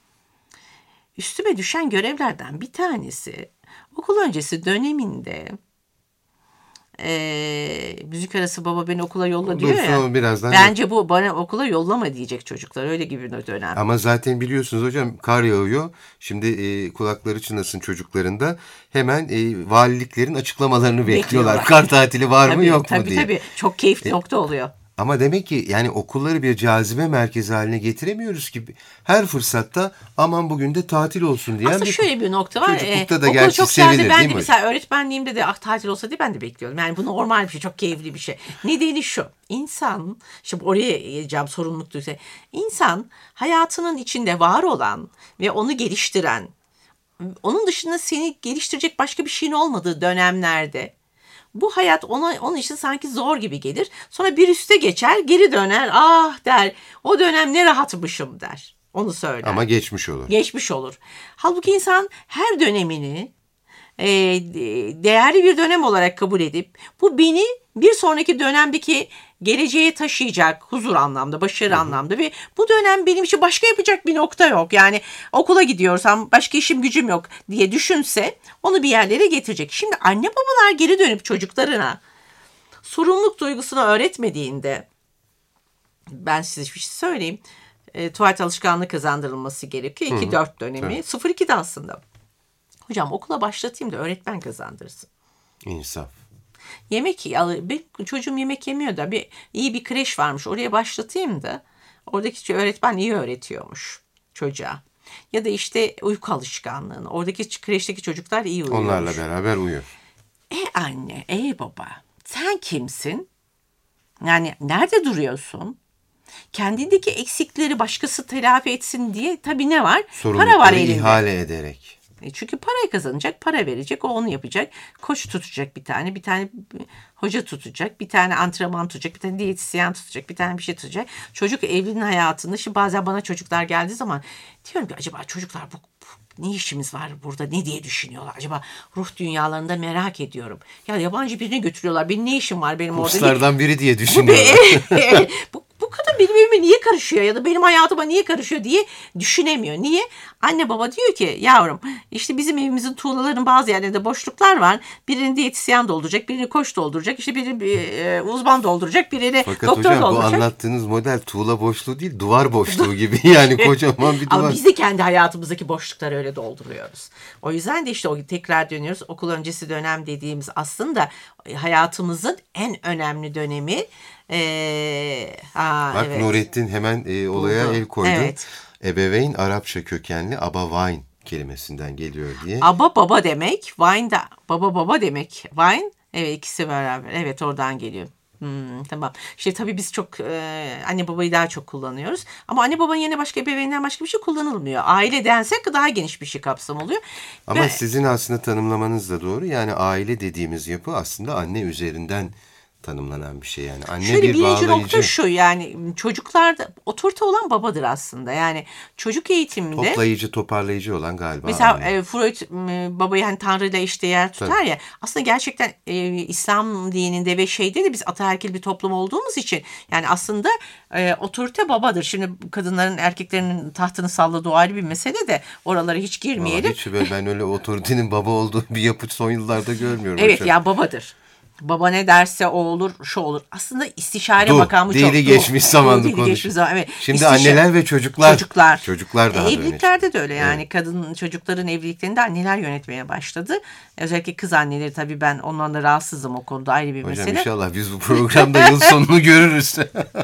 üstüme düşen görevlerden bir tanesi okul öncesi döneminde e, müzik arası baba beni okula yolla diyor Dursun, ya. Birazdan bence yok. bu bana okula yollama diyecek çocuklar. Öyle gibi bir dönem. Ama zaten biliyorsunuz hocam, kar yağıyor. Şimdi e, kulakları çınlasın çocuklarında. Hemen e, valiliklerin açıklamalarını bekliyorlar. Bekliyorlar. Kar tatili var tabii, mı yok tabii, mu diye. Tabii tabii. Çok keyifli e, nokta oluyor. Ama demek ki yani okulları bir cazibe merkezi haline getiremiyoruz ki. Her fırsatta aman bugün de tatil olsun diyen Aslında bir şöyle bir nokta var. çocuklukta da Okul gerçi çok sevilir güzeldi. Ben değil de mi? mesela öğretmenliğimde de ah tatil olsa diye ben de bekliyordum. Yani bu normal bir şey, çok keyifli bir şey. Nedeni şu: İnsan, şimdi oraya geleceğim, sorumluluk duysa. İnsan hayatının içinde var olan ve onu geliştiren, onun dışında seni geliştirecek başka bir şeyin olmadığı dönemlerde bu hayat ona, onun için sanki zor gibi gelir. Sonra bir üste geçer, geri döner, ah der, o dönem ne rahatmışım der. Onu söyler. Ama geçmiş olur. Geçmiş olur. Halbuki insan her dönemini e, değerli bir dönem olarak kabul edip bu beni bir sonraki dönemdeki geleceğe taşıyacak, huzur anlamda, başarı hı hı. anlamda ve bu dönem benim için başka yapacak bir nokta yok. Yani okula gidiyorsam başka işim gücüm yok diye düşünse onu bir yerlere getirecek. Şimdi anne babalar geri dönüp çocuklarına sorumluluk duygusunu öğretmediğinde, ben size bir şey söyleyeyim, e, tuvalet alışkanlığı kazandırılması gerekiyor. iki dört dönemi. Evet. sıfır ikide aslında. Hocam okula başlatayım da öğretmen kazandırsın. İnsaf. Yemek, benim çocuğum yemek yemiyor da bir iyi bir kreş varmış, oraya başlatayım da oradaki öğretmen iyi öğretiyormuş çocuğa. Ya da işte uyku alışkanlığını, oradaki kreşteki çocuklar iyi uyuyormuş. Onlarla beraber uyuyor. E anne, e baba, sen kimsin? Yani nerede duruyorsun? Kendindeki eksikleri başkası telafi etsin diye tabii ne var? Para var elinde. ihale ederek. Çünkü parayı kazanacak, para verecek, o onu yapacak. Koç tutacak bir tane, bir tane hoca tutacak, bir tane antrenman tutacak, bir tane diyetisyen tutacak, bir tane bir şey tutacak. Çocuk evliliğin hayatında, şimdi bazen bana çocuklar geldiği zaman diyorum ki acaba çocuklar bu, bu ne işimiz var burada, ne diye düşünüyorlar? Acaba ruh dünyalarında merak ediyorum. Ya yabancı birine götürüyorlar, benim ne işim var benim orada? Kurslardan biri diye düşünüyorlar. Bu, bu, bu kadın benim evime niye karışıyor ya da benim hayatıma niye karışıyor diye düşünemiyor. Niye? Anne baba diyor ki yavrum işte bizim evimizin tuğlaların bazı yerlerinde boşluklar var. Birini diyetisyen dolduracak, birini koç dolduracak, işte birini e, uzman dolduracak, birini Fakat doktor hocam, dolduracak. Bu anlattığınız model tuğla boşluğu değil, duvar boşluğu gibi. Yani kocaman bir duvar. Ama biz de kendi hayatımızdaki boşlukları öyle dolduruyoruz. O yüzden de işte o tekrar dönüyoruz. Okul öncesi dönem dediğimiz aslında hayatımızın en önemli dönemi. Ee, aa, Bak evet. Nurettin hemen e, olaya Buldu. el koydu. Evet. Ebeveyn Arapça kökenli abawayn kelimesinden geliyor diye. Aba baba demek, wine da baba baba demek. Wine, evet, ikisi beraber. Evet, oradan geliyor. Hmm, tamam. İşte tabii biz çok e, anne babayı daha çok kullanıyoruz. Ama anne babanın yerine başka ebeveynden başka bir şey kullanılmıyor. Aile densek daha geniş bir şey kapsam oluyor. Ama Ve, sizin aslında tanımlamanız da doğru. Yani aile dediğimiz yapı aslında anne üzerinden tanımlanan bir şey yani. Anne şöyle bir birinci bağlayıcı. nokta şu, yani çocuklarda otorite olan babadır aslında. Yani çocuk eğitiminde Toplayıcı, toparlayıcı olan galiba. mesela anne. e, Freud e, babayı hani Tanrı'yla eşdeğer tutar Tabii. ya. Aslında gerçekten e, İslam dininde ve şeyde de biz ataerkil bir toplum olduğumuz için yani aslında e, otorite babadır. Şimdi kadınların erkeklerinin tahtını salladığı o ayrı bir mesele de oralara hiç girmeyelim. Vallahi hiç böyle, ben öyle otoritenin baba olduğu bir yapı son yıllarda görmüyorum. Evet hocam. ya, babadır. Baba ne derse o olur, şu olur. Aslında istişare Du, makamı çok. dili geçmiş zamanlı dili konuş. geçmiş zaman, evet. Şimdi İstişare- anneler ve çocuklar. Çocuklar. Çocuklar daha E, da evliliklerde de öyle yani. Evet. Kadın çocukların evliliklerinde anneler yönetmeye başladı. Özellikle kız anneleri, tabii ben ondan da rahatsızım, o konuda ayrı bir Hocam mesele. inşallah biz bu programda yıl sonunu görürüz.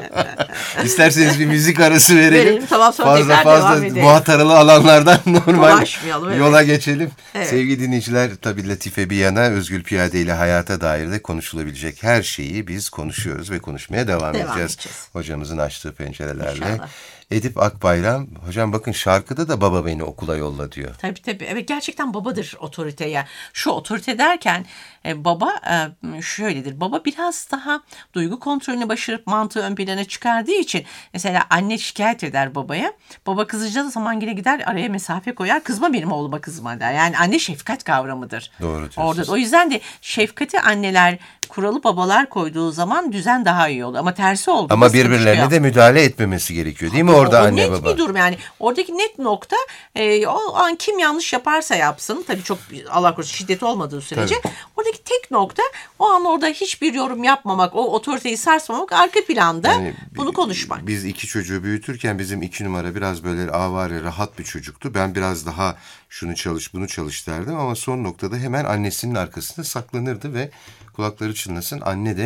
İsterseniz bir müzik arası verelim. Verelim, tamam, sonra fazla tekrar fazla devam edelim. muhataralı alanlardan normal Dolaşmayalım, evet. yola geçelim. Evet. Sevgili dinleyiciler, tabii latife bir yana, Özgül Piyade ile hayata dair de konuşulabilecek her şeyi biz konuşuyoruz ve konuşmaya devam, Devam edeceğiz. edeceğiz. Hocamızın açtığı pencerelerle. İnşallah. Edip Akbayram, hocam bakın şarkıda da baba beni okula yolla diyor. Tabii tabii. Evet, gerçekten babadır otorite ya. Şu otorite derken e, baba e, şöyledir. Baba biraz daha duygu kontrolünü başarıp mantığı ön plana çıkardığı için mesela anne şikayet eder babaya. Baba kızacağı zaman yine gider araya mesafe koyar. Kızma benim oğluma, kızma der. Yani anne şefkat kavramıdır. Doğru diyorsunuz. Orada. O yüzden de şefkati anneler, kuralı babalar koyduğu zaman düzen daha iyi olur. Ama tersi oldu. Ama birbirlerine de müdahale etmemesi gerekiyor değil mi orada o anne net baba? bir durum yani. Oradaki net nokta e, o an kim yanlış yaparsa yapsın. Tabii çok Allah korusun şiddet olmadığı sürece. Tabii. Oradaki tek nokta o an orada hiçbir yorum yapmamak, o otoriteyi sarsmamak, arka planda Yani bunu konuşmak. Biz iki çocuğu büyütürken bizim iki numara biraz böyle avare, rahat bir çocuktu. Ben biraz daha şunu çalış bunu çalış derdim ama son noktada hemen annesinin arkasında saklanırdı ve kulakları çınlasın anne de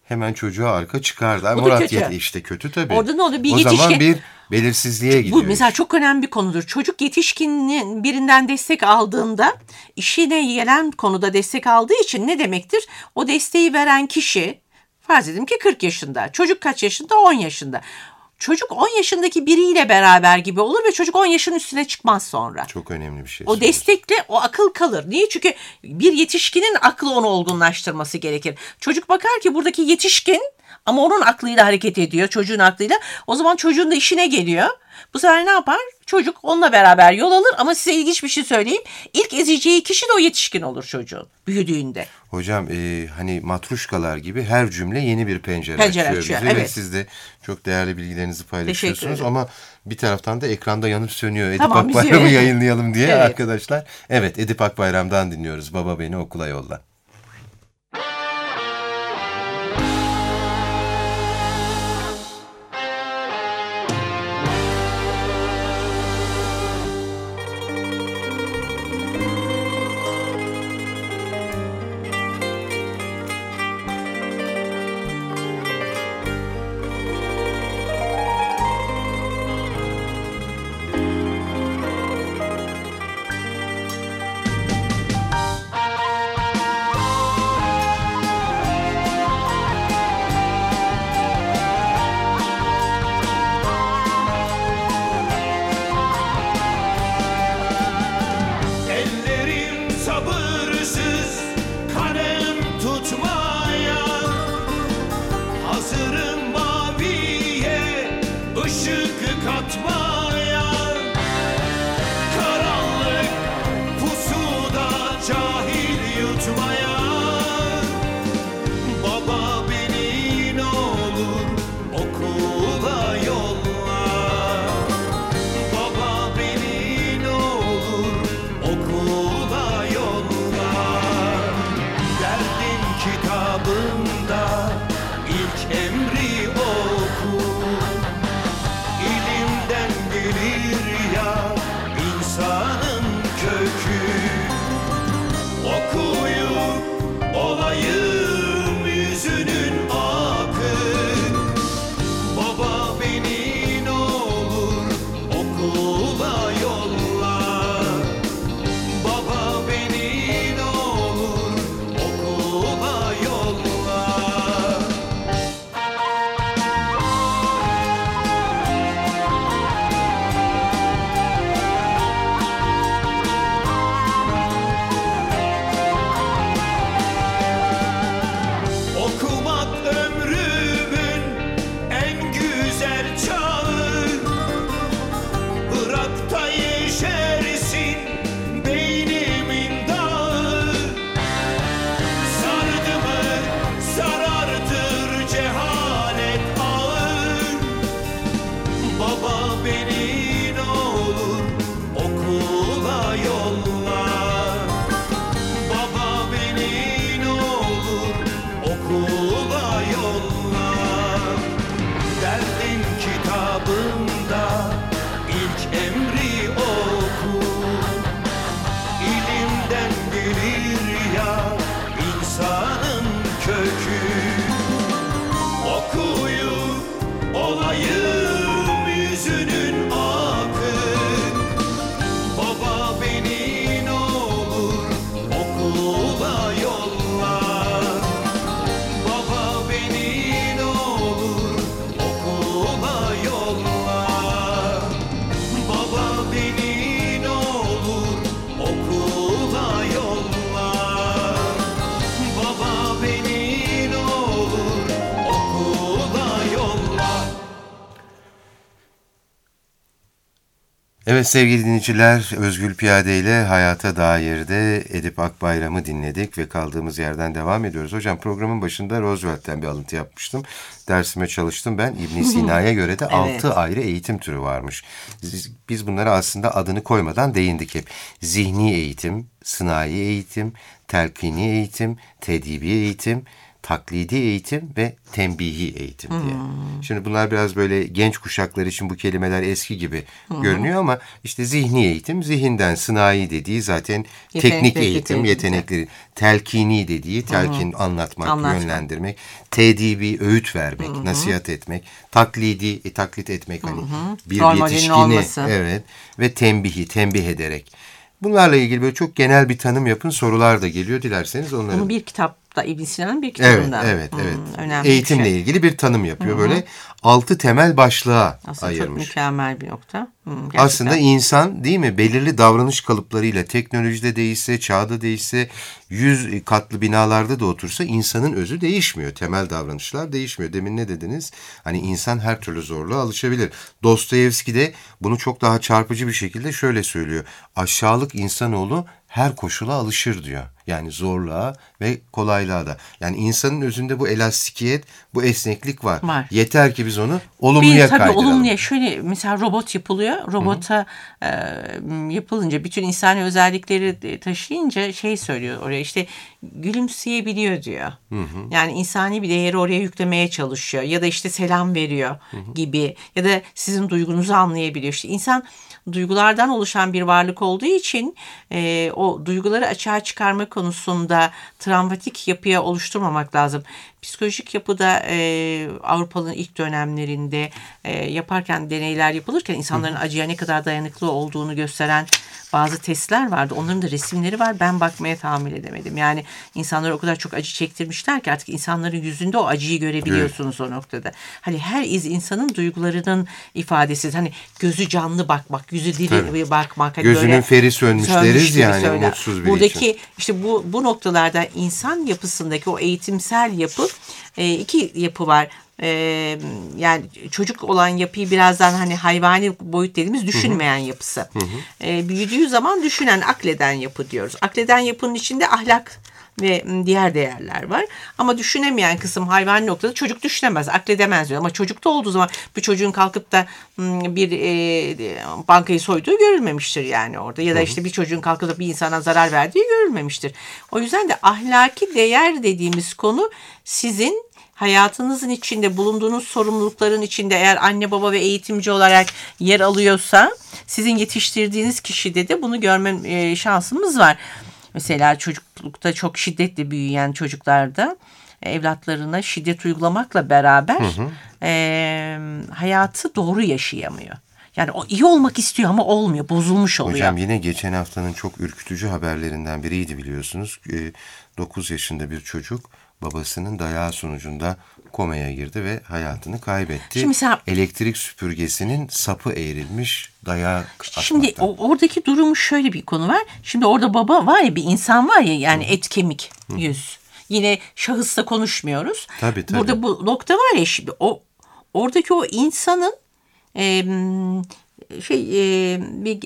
hemen çocuğa arka çıkardı. Ay, O da Murat kötü. yet- işte kötü tabii. Orada ne oluyor? Bir o yetişkin- zaman bir belirsizliğe gidiyor. Bu mesela çok önemli bir konudur. Çocuk yetişkinin birinden destek aldığında, işine gelen konuda destek aldığı için ne demektir? O desteği veren kişi, farz edelim ki kırk yaşında. Çocuk kaç yaşında? on yaşında. Çocuk on yaşındaki biriyle beraber gibi olur ve çocuk on yaşın üstüne çıkmaz sonra. Çok önemli bir şey. O destekle o akıl kalır. Niye? Çünkü bir yetişkinin aklı onu olgunlaştırması gerekir. Çocuk bakar ki buradaki yetişkin ama onun aklıyla hareket ediyor, çocuğun aklıyla. O zaman çocuğun da işine geliyor. Bu sefer ne yapar? Çocuk onunla beraber yol alır ama size ilginç bir şey söyleyeyim. İlk ezeceği kişi de o yetişkin olur çocuğun büyüdüğünde. Hocam e, hani matruşkalar gibi her cümle yeni bir pencere, Pencere açıyor açıyor, bize evet. ve siz de çok değerli bilgilerinizi paylaşıyorsunuz ederim. ama bir taraftan da ekranda yanıp sönüyor. Edip Tamam, bizi- Akbayram'ı yayınlayalım diye Evet. arkadaşlar. Evet, Edip Akbayram'dan dinliyoruz. Baba Beni Okula Yolla. Ellerim sabırsız kalem tutmaya, hazırım maviye ışık katmaya. Karanlık pusuda cahil yutmaya. Baba beni ne olur okula yolla. Baba beni ne olur okula yolla. Derdin kitabında ilk emri oku. İlimden gelir ya insanın kökü. Okuyup olayım yüzünün akı. Baba beni ne olur okula yolla. Baba beni ne olur okula yolla. Okumak ömrümün en güzel çağı. Bırak da yeşersin beynimin dağı. Sardı mı sarardır cehalet ağı. Baba beni ne olur okula yolla. Baba beni ne olur okula yolla. Derdin kitabında ilk emri oku. İlimden gelir ya insanın kökü. Okuyup olayım yüzünün akı. Baba beni ne olur okula yolla. Baba beni ne olur okula yolla. Baba beni ne olur okula yolla. Baba beni ne olur okula yolla. Evet sevgili dinleyiciler, Özgül Piyade ile Hayata Dair'de Edip Akbayram'ı dinledik ve kaldığımız yerden devam ediyoruz. Hocam programın başında Roosevelt'ten bir alıntı yapmıştım. Dersime çalıştım ben. İbn Sina'ya göre de altı ayrı eğitim türü varmış. Biz, biz bunlara aslında adını koymadan değindik hep. Zihni eğitim, sınai eğitim, telkini eğitim, tedibi eğitim, taklidi eğitim ve tembihi eğitim diye. Şimdi bunlar biraz böyle genç kuşaklar için bu kelimeler eski gibi görünüyor ama işte zihni eğitim, zihinden sınai dediği zaten teknik eğitim, eğitim. yetenekleri, telkini dediği telkin anlatmak, Anlatmak. yönlendirmek, tedibi öğüt vermek, nasihat etmek, taklidi e, taklit etmek hani bir Normalinin yetişkini olması. evet ve tembihi tembih ederek. Bunlarla ilgili böyle çok genel bir tanım yapın, sorular da geliyor, dilerseniz onları. Bunu bir kitapta, İbn Sina'nın bir Evet, kitabında. evet, Hmm, evet. önemli Eğitimle bir şey. ilgili bir tanım yapıyor. Böyle altı temel başlığa Aslında ayırmış. çok mükemmel bir nokta. Hmm, gerçekten. Aslında insan değil mi belirli davranış kalıplarıyla teknolojide değişse, çağda değişse, yüz katlı binalarda da otursa insanın özü değişmiyor. Temel davranışlar değişmiyor. Demin ne dediniz? Hani insan her türlü zorluğa alışabilir. Dostoyevski de bunu çok daha çarpıcı bir şekilde şöyle söylüyor. Aşağılık insanoğlu her koşula alışır diyor. Yani zorluğa ve kolaylığa da. Yani insanın özünde bu elastikiyet, bu esneklik var. Var. Yeter ki biz onu olumluya Bir, tabii kaydıralım. olumluya. Şöyle mesela robot yapılıyor. Robota e, yapılınca bütün insani özellikleri taşıyınca şey söylüyor oraya işte gülümseyebiliyor diyor. Yani insani bir değeri oraya yüklemeye çalışıyor. Ya da işte selam veriyor gibi. Ya da sizin duygunuzu anlayabiliyor. İşte insan duygulardan oluşan bir varlık olduğu için e, o duyguları açığa çıkarma konusunda travmatik yapıya oluşturmamak lazım. Psikolojik yapıda e, Avrupa'nın ilk dönemlerinde e, yaparken deneyler yapılırken insanların acıya ne kadar dayanıklı olduğunu gösteren bazı testler vardı. Onların da resimleri var. Ben bakmaya tahammül edemedim. Yani insanlara o kadar çok acı çektirmişler ki artık insanların yüzünde o acıyı görebiliyorsunuz o noktada. Hani her iz insanın duygularının ifadesi. Hani gözü canlı bakmak, yüzü dili Tabii. bakmak. Hani Gözünün böyle feri sönmüş deriz gibi yani söyler. umutsuz biri Buradaki için. işte bu bu noktalarda insan yapısındaki o eğitimsel yapı e, iki yapı var. E, yani çocuk olan yapıyı birazdan hani hayvani boyut dediğimiz düşünmeyen yapısı. E, büyüdüğü zaman düşünen, akleden yapı diyoruz. Akleden yapının içinde ahlak ve diğer değerler var. Ama düşünemeyen kısım hayvani noktada çocuk düşünemez, akledemez diyor. Ama çocukta olduğu zaman bir çocuğun kalkıp da bir e, bankayı soyduğu görülmemiştir yani orada. Ya da işte bir çocuğun kalkıp da bir insana zarar verdiği görülmemiştir. O yüzden de ahlaki değer dediğimiz konu sizin hayatınızın içinde bulunduğunuz sorumlulukların içinde eğer anne baba ve eğitimci olarak yer alıyorsa sizin yetiştirdiğiniz kişide de bunu görme e, şansımız var. Mesela çocuklukta çok şiddetle büyüyen çocuklarda evlatlarına şiddet uygulamakla beraber hı hı. E, hayatı doğru yaşayamıyor. Yani o iyi olmak istiyor ama olmuyor, bozulmuş oluyor. Hocam yine geçen haftanın çok ürkütücü haberlerinden biriydi biliyorsunuz. dokuz yaşında bir çocuk babasının dayağı sonucunda komaya girdi ve hayatını kaybetti. Şimdi sen, elektrik süpürgesinin sapı eğrilmiş, dayağı atmaktan. Şimdi o, oradaki durumu şöyle bir konu var. Şimdi orada baba var ya, bir insan var ya, yani et kemik yüz. Yine şahısla konuşmuyoruz. Tabii, tabii. Burada bu nokta var ya, şimdi o oradaki o insanın e, şey e, bir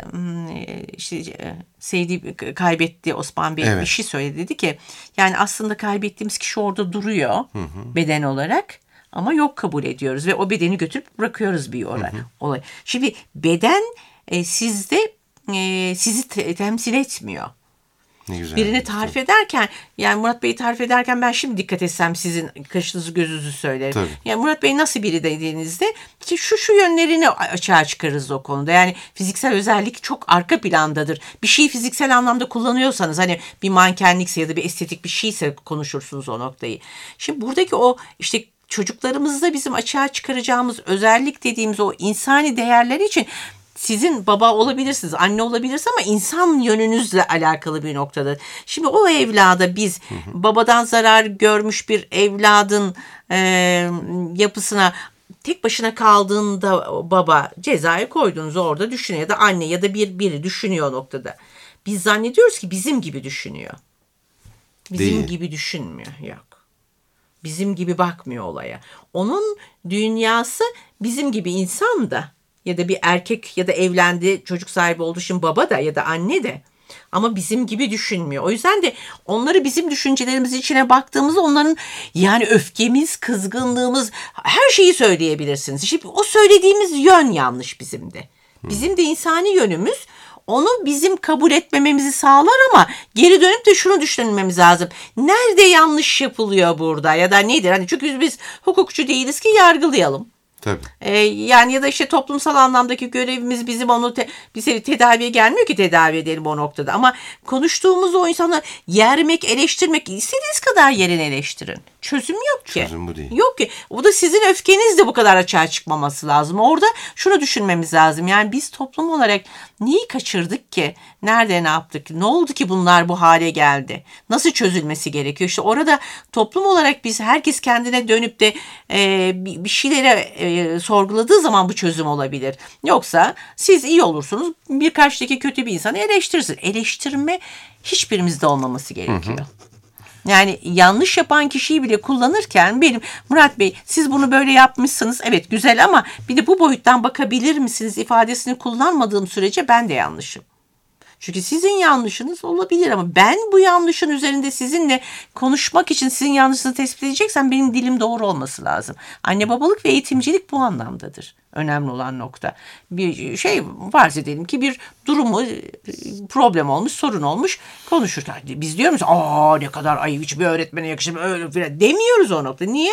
e, işte e, sevdiği, kaybettiği Osman Bey evet. bir şey söyledi, dedi ki yani aslında kaybettiğimiz kişi orada duruyor hı hı. beden olarak ama yok kabul ediyoruz ve o bedeni götürüp bırakıyoruz bir olay. Hı hı. olay. Şimdi beden e, sizde e, sizi te- temsil etmiyor. Ne güzel. Birini tarif ederken, yani Murat Bey'i tarif ederken ben şimdi dikkat etsem sizin kaşınızı gözünüzü söylerim. Tabii. Yani Murat Bey nasıl biri dediğinizde ki şu şu yönlerini açığa çıkarırız o konuda. Yani fiziksel özellik çok arka plandadır. Bir şeyi fiziksel anlamda kullanıyorsanız, hani bir mankenlikse ya da bir estetik bir şeyse konuşursunuz o noktayı. Şimdi buradaki o işte çocuklarımızda bizim açığa çıkaracağımız özellik dediğimiz o insani değerler için sizin baba olabilirsiniz, anne olabilirsiniz ama insan yönünüzle alakalı bir noktada. Şimdi o evlada biz hı hı. babadan zarar görmüş bir evladın e, yapısına tek başına kaldığında baba cezayı koyduğunuzu orada düşünüyor ya da anne ya da bir biri düşünüyor o noktada. Biz zannediyoruz ki bizim gibi düşünüyor. Bizim Değil. gibi düşünmüyor. Yok. Bizim gibi bakmıyor olaya. Onun dünyası bizim gibi insan da. Ya da bir erkek ya da evlendi, çocuk sahibi olduğu için baba da ya da anne de. Ama bizim gibi düşünmüyor. O yüzden de onları bizim düşüncelerimiz içine baktığımızda onların yani öfkemiz, kızgınlığımız, her şeyi söyleyebilirsiniz. Şimdi o söylediğimiz yön yanlış bizim de. Bizim de insani yönümüz onu bizim kabul etmememizi sağlar ama geri dönüp de şunu düşünmemiz lazım. Nerede yanlış yapılıyor burada ya da nedir? Hani çünkü biz hukukçu değiliz ki yargılayalım. Tabii. Ee, yani ya da işte toplumsal anlamdaki görevimiz bizim onu te, bize tedaviye gelmiyor ki tedavi edelim o noktada. Ama konuştuğumuz o insanı yermek, eleştirmek, istediğiniz kadar yerin eleştirin. Çözüm yok ki. Çözüm bu değil. Yok ki. Bu da sizin öfkeniz de bu kadar açığa çıkmaması lazım. Orada şunu düşünmemiz lazım. Yani biz toplum olarak neyi kaçırdık ki? Nerede ne yaptık? Ne oldu ki bunlar bu hale geldi? Nasıl çözülmesi gerekiyor? İşte orada toplum olarak biz herkes kendine dönüp de e, bir şeylere e, sorguladığı zaman bu çözüm olabilir. Yoksa siz iyi olursunuz. Birkaçtaki kötü bir insanı eleştirirsiniz. Eleştirme hiçbirimizde olmaması gerekiyor. Hı hı. Yani yanlış yapan kişiyi bile kullanırken benim Murat Bey siz bunu böyle yapmışsınız evet güzel ama bir de bu boyuttan bakabilir misiniz ifadesini kullanmadığım sürece ben de yanlışım. Çünkü sizin yanlışınız olabilir ama ben bu yanlışın üzerinde sizinle konuşmak için sizin yanlışınızı tespit edeceksem benim dilim doğru olması lazım. Anne babalık ve eğitimcilik bu anlamdadır. Önemli olan nokta. Bir şey farz edelim ki bir durumu problem olmuş, sorun olmuş konuşurken biz diyor muyuz? Aa ne kadar ayıp hiçbir öğretmene yakışır öyle falan demiyoruz o nokta. Niye?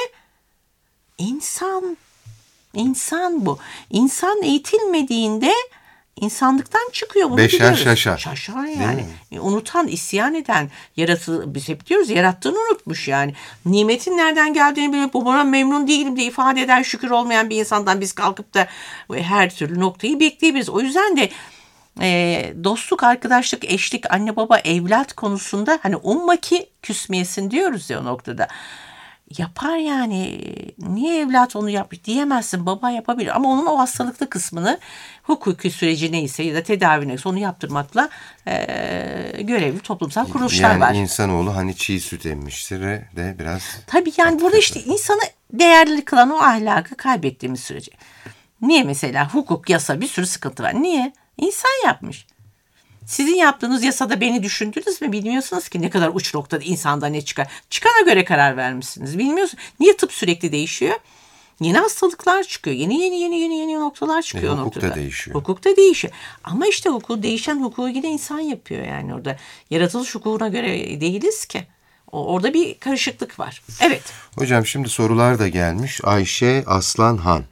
İnsan. İnsan bu. İnsan eğitilmediğinde İnsanlıktan çıkıyor. Bunu Beşer biliyoruz. şaşar. Şaşar yani. Unutan, isyan eden, yaratı, biz hep diyoruz yarattığını unutmuş yani. Nimetin nereden geldiğini bilip bu buna memnun değilim diye ifade eden şükür olmayan bir insandan biz kalkıp da her türlü noktayı bekleyebiliriz. O yüzden de e, dostluk, arkadaşlık, eşlik, anne baba, evlat konusunda hani umma ki küsmeyesin diyoruz ya o noktada. Yapar yani. Niye evlat onu yapmış diyemezsin. Baba yapabilir ama onun o hastalıklı kısmını hukuki süreci neyse ya da tedavi neyse onu yaptırmakla e, görevli toplumsal kuruluşlar yani var. Yani insanoğlu hani çiğ süt emmiştir de biraz. Tabii yani burada işte insanı değerli kılan o ahlakı kaybettiğimiz sürece. Niye mesela hukuk, yasa bir sürü sıkıntı var. Niye? İnsan yapmış. Sizin yaptığınız yasada beni düşündünüz mü? Bilmiyorsunuz ki ne kadar uç noktada insanda ne çıkar. Çıkana göre karar vermişsiniz. Bilmiyorsunuz. Niye tıp sürekli değişiyor? Yeni hastalıklar çıkıyor. Yeni yeni yeni yeni yeni noktalar çıkıyor. E, hukuk noktada. da değişiyor. Hukuk da değişiyor. Ama işte hukuk değişen hukuku yine insan yapıyor yani orada. Yaratılış hukukuna göre değiliz ki. O, orada bir karışıklık var. Evet. Hocam şimdi sorular da gelmiş. Ayşe Aslanhan.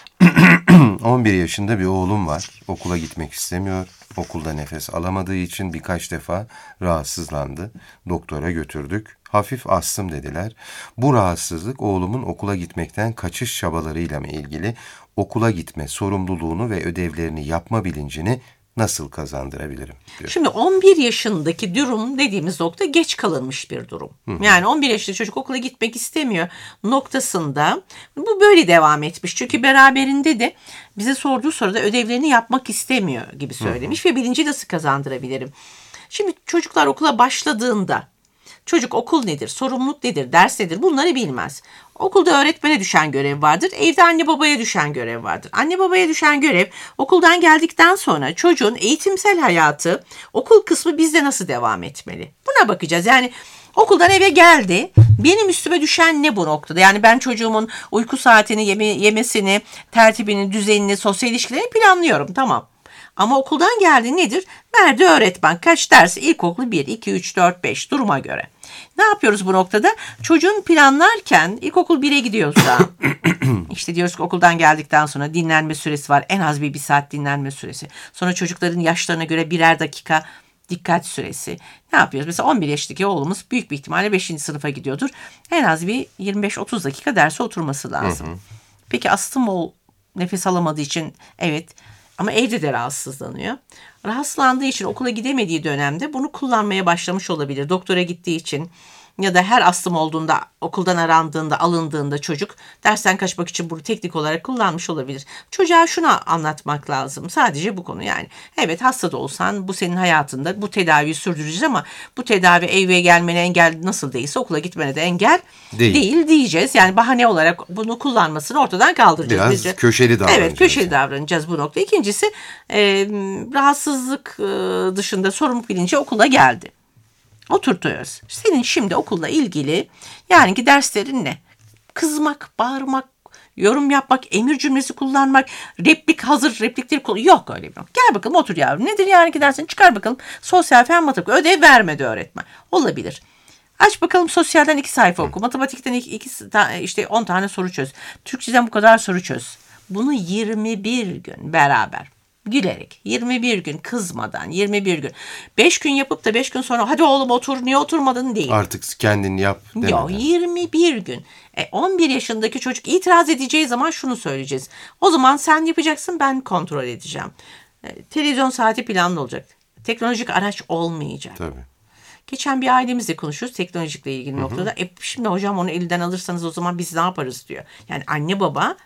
on bir yaşında bir oğlum var. Okula gitmek istemiyor. Okulda nefes alamadığı için birkaç defa rahatsızlandı. Doktora götürdük. Hafif astım dediler. Bu rahatsızlık oğlumun okula gitmekten kaçış çabalarıyla mı ilgili? Okula gitme sorumluluğunu ve ödevlerini yapma bilincini nasıl kazandırabilirim diyor. Şimdi on bir yaşındaki durum dediğimiz nokta geç kalınmış bir durum. Hı. Yani on bir yaşında çocuk okula gitmek istemiyor noktasında bu böyle devam etmiş. Çünkü beraberinde de bize sorduğu soruda ödevlerini yapmak istemiyor gibi söylemiş. Hı hı. Ve bilinci nasıl kazandırabilirim? Şimdi çocuklar okula başladığında çocuk okul nedir, sorumluluk nedir, ders nedir bunları bilmez. Okulda öğretmene düşen görev vardır. Evde anne babaya düşen görev vardır. Anne babaya düşen görev okuldan geldikten sonra çocuğun eğitimsel hayatı, okul kısmı bizde nasıl devam etmeli? Buna bakacağız. Yani okuldan eve geldi. Benim üstüme düşen ne bu noktada? Yani ben çocuğumun uyku saatini, yeme, yemesini, tertibini, düzenini, sosyal ilişkilerini planlıyorum. Tamam. Ama okuldan geldi nedir? Verdi öğretmen. Kaç dersi? İlkokulu bir, iki, üç, dört, beş duruma göre. Ne yapıyoruz bu noktada? Çocuğun planlarken ilkokul bire gidiyorsa işte diyoruz ki okuldan geldikten sonra dinlenme süresi var. En az bir, bir saat dinlenme süresi. Sonra çocukların yaşlarına göre birer dakika dikkat süresi. Ne yapıyoruz? Mesela on bir yaşındaki oğlumuz büyük bir ihtimalle beşinci sınıfa gidiyordur. En az bir yirmi beş otuz dakika derse oturması lazım. Hı hı. Peki astım ol, nefes alamadığı için evet. Ama evde de rahatsızlanıyor. Rahatsızlandığı için okula gidemediği dönemde bunu kullanmaya başlamış olabilir. Doktora gittiği için ya da her astım olduğunda, okuldan arandığında, alındığında çocuk dersten kaçmak için bunu teknik olarak kullanmış olabilir. Çocuğa şunu anlatmak lazım. Sadece bu konu yani. Evet hasta da olsan bu senin hayatında bu tedaviyi sürdüreceğiz ama bu tedavi eve gelmene engel nasıl değilse okula gitmene de engel değil, değil diyeceğiz. Yani bahane olarak bunu kullanmasını ortadan kaldıracağız. Biraz Bizce. köşeli davranacağız. Evet köşeli davranacağız bu nokta. İkincisi e, rahatsızlık e, dışında sorumluluk bilinci okula geldi. Oturtuyoruz. Senin şimdi okulla ilgili yani ki derslerin ne? Kızmak, bağırmak, yorum yapmak, emir cümlesi kullanmak, replik hazır replikleri kullan. Yok öyle bir yok. Gel bakalım otur yavrum. Nedir yani ki dersin, çıkar bakalım. Sosyal fen matematik. Ödev vermedi öğretmen. Olabilir. Aç bakalım sosyalden iki sayfa oku. Matematikten iki, iki işte on tane soru çöz. Türkçeden bu kadar soru çöz. Bunu yirmi bir gün beraber gülerek, yirmi bir gün kızmadan, yirmi bir gün. beş gün yapıp da beş gün sonra hadi oğlum otur, niye oturmadın değil. Artık kendin yap demeden. Yok, yirmi bir gün. E, on bir yaşındaki çocuk itiraz edeceği zaman şunu söyleyeceğiz. O zaman sen yapacaksın, ben kontrol edeceğim. E, televizyon saati planlı olacak. Teknolojik araç olmayacak. Tabii. Geçen bir ailemizle konuşuyoruz teknolojikle ilgili noktada. E, şimdi hocam onu elinden alırsanız o zaman biz ne yaparız diyor. Yani anne baba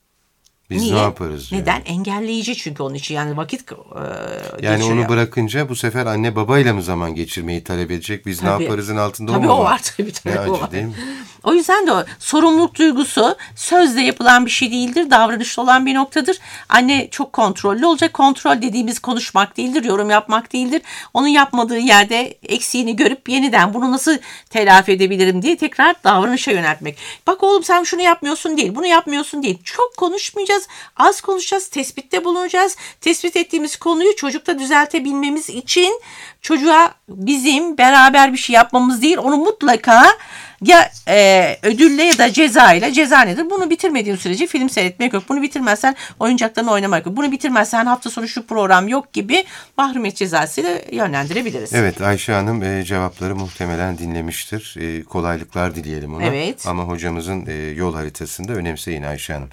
Biz niye? ne yaparız diyor. Neden? Engelleyici çünkü onun için. Yani vakit e, Yani geçiriyor. onu bırakınca bu sefer anne babayla mı zaman geçirmeyi talep edecek? Biz Tabii. ne yaparızın altında Tabii o mu o var? var tabii tabii. Ne o acı var. değil mi? O yüzden de o sorumluluk duygusu sözle yapılan bir şey değildir. Davranışlı olan bir noktadır. Anne çok kontrollü olacak. Kontrol dediğimiz konuşmak değildir. Yorum yapmak değildir. Onun yapmadığı yerde eksiğini görüp yeniden bunu nasıl telafi edebilirim diye tekrar davranışa yöneltmek. Bak oğlum sen şunu yapmıyorsun değil. Bunu yapmıyorsun değil. Çok konuşmayacağız. Az konuşacağız. Tespitte bulunacağız. Tespit ettiğimiz konuyu çocukta düzeltebilmemiz için çocuğa bizim beraber bir şey yapmamız değil. Onu mutlaka ya e, ödülle ya da ceza ile. Ceza nedir? Bunu bitirmediğin sürece film seyretmek yok. Bunu bitirmezsen oyuncaklarını oynamak yok. Bunu bitirmezsen hafta sonu şu program yok gibi mahrumiyet cezasıyla yönlendirebiliriz. Evet, Ayşe Hanım e, cevapları muhtemelen dinlemiştir. E, kolaylıklar dileyelim ona. Evet. Ama hocamızın e, yol haritasında önemseyin Ayşe Hanım.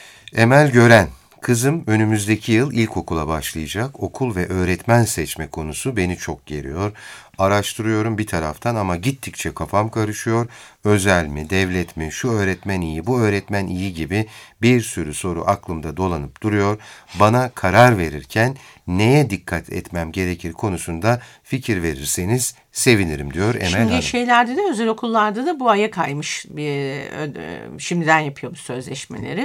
Emel Gören. Kızım önümüzdeki yıl ilkokula başlayacak. Okul ve öğretmen seçme konusu beni çok geriyor. Araştırıyorum bir taraftan ama gittikçe kafam karışıyor. Özel mi, devlet mi, şu öğretmen iyi, bu öğretmen iyi gibi bir sürü soru aklımda dolanıp duruyor. Bana karar verirken neye dikkat etmem gerekir konusunda fikir verirseniz sevinirim diyor Emel Şimdi Hanım. şeylerde de özel okullarda da bu aya kaymış. Bir, şimdiden yapıyormuş sözleşmeleri.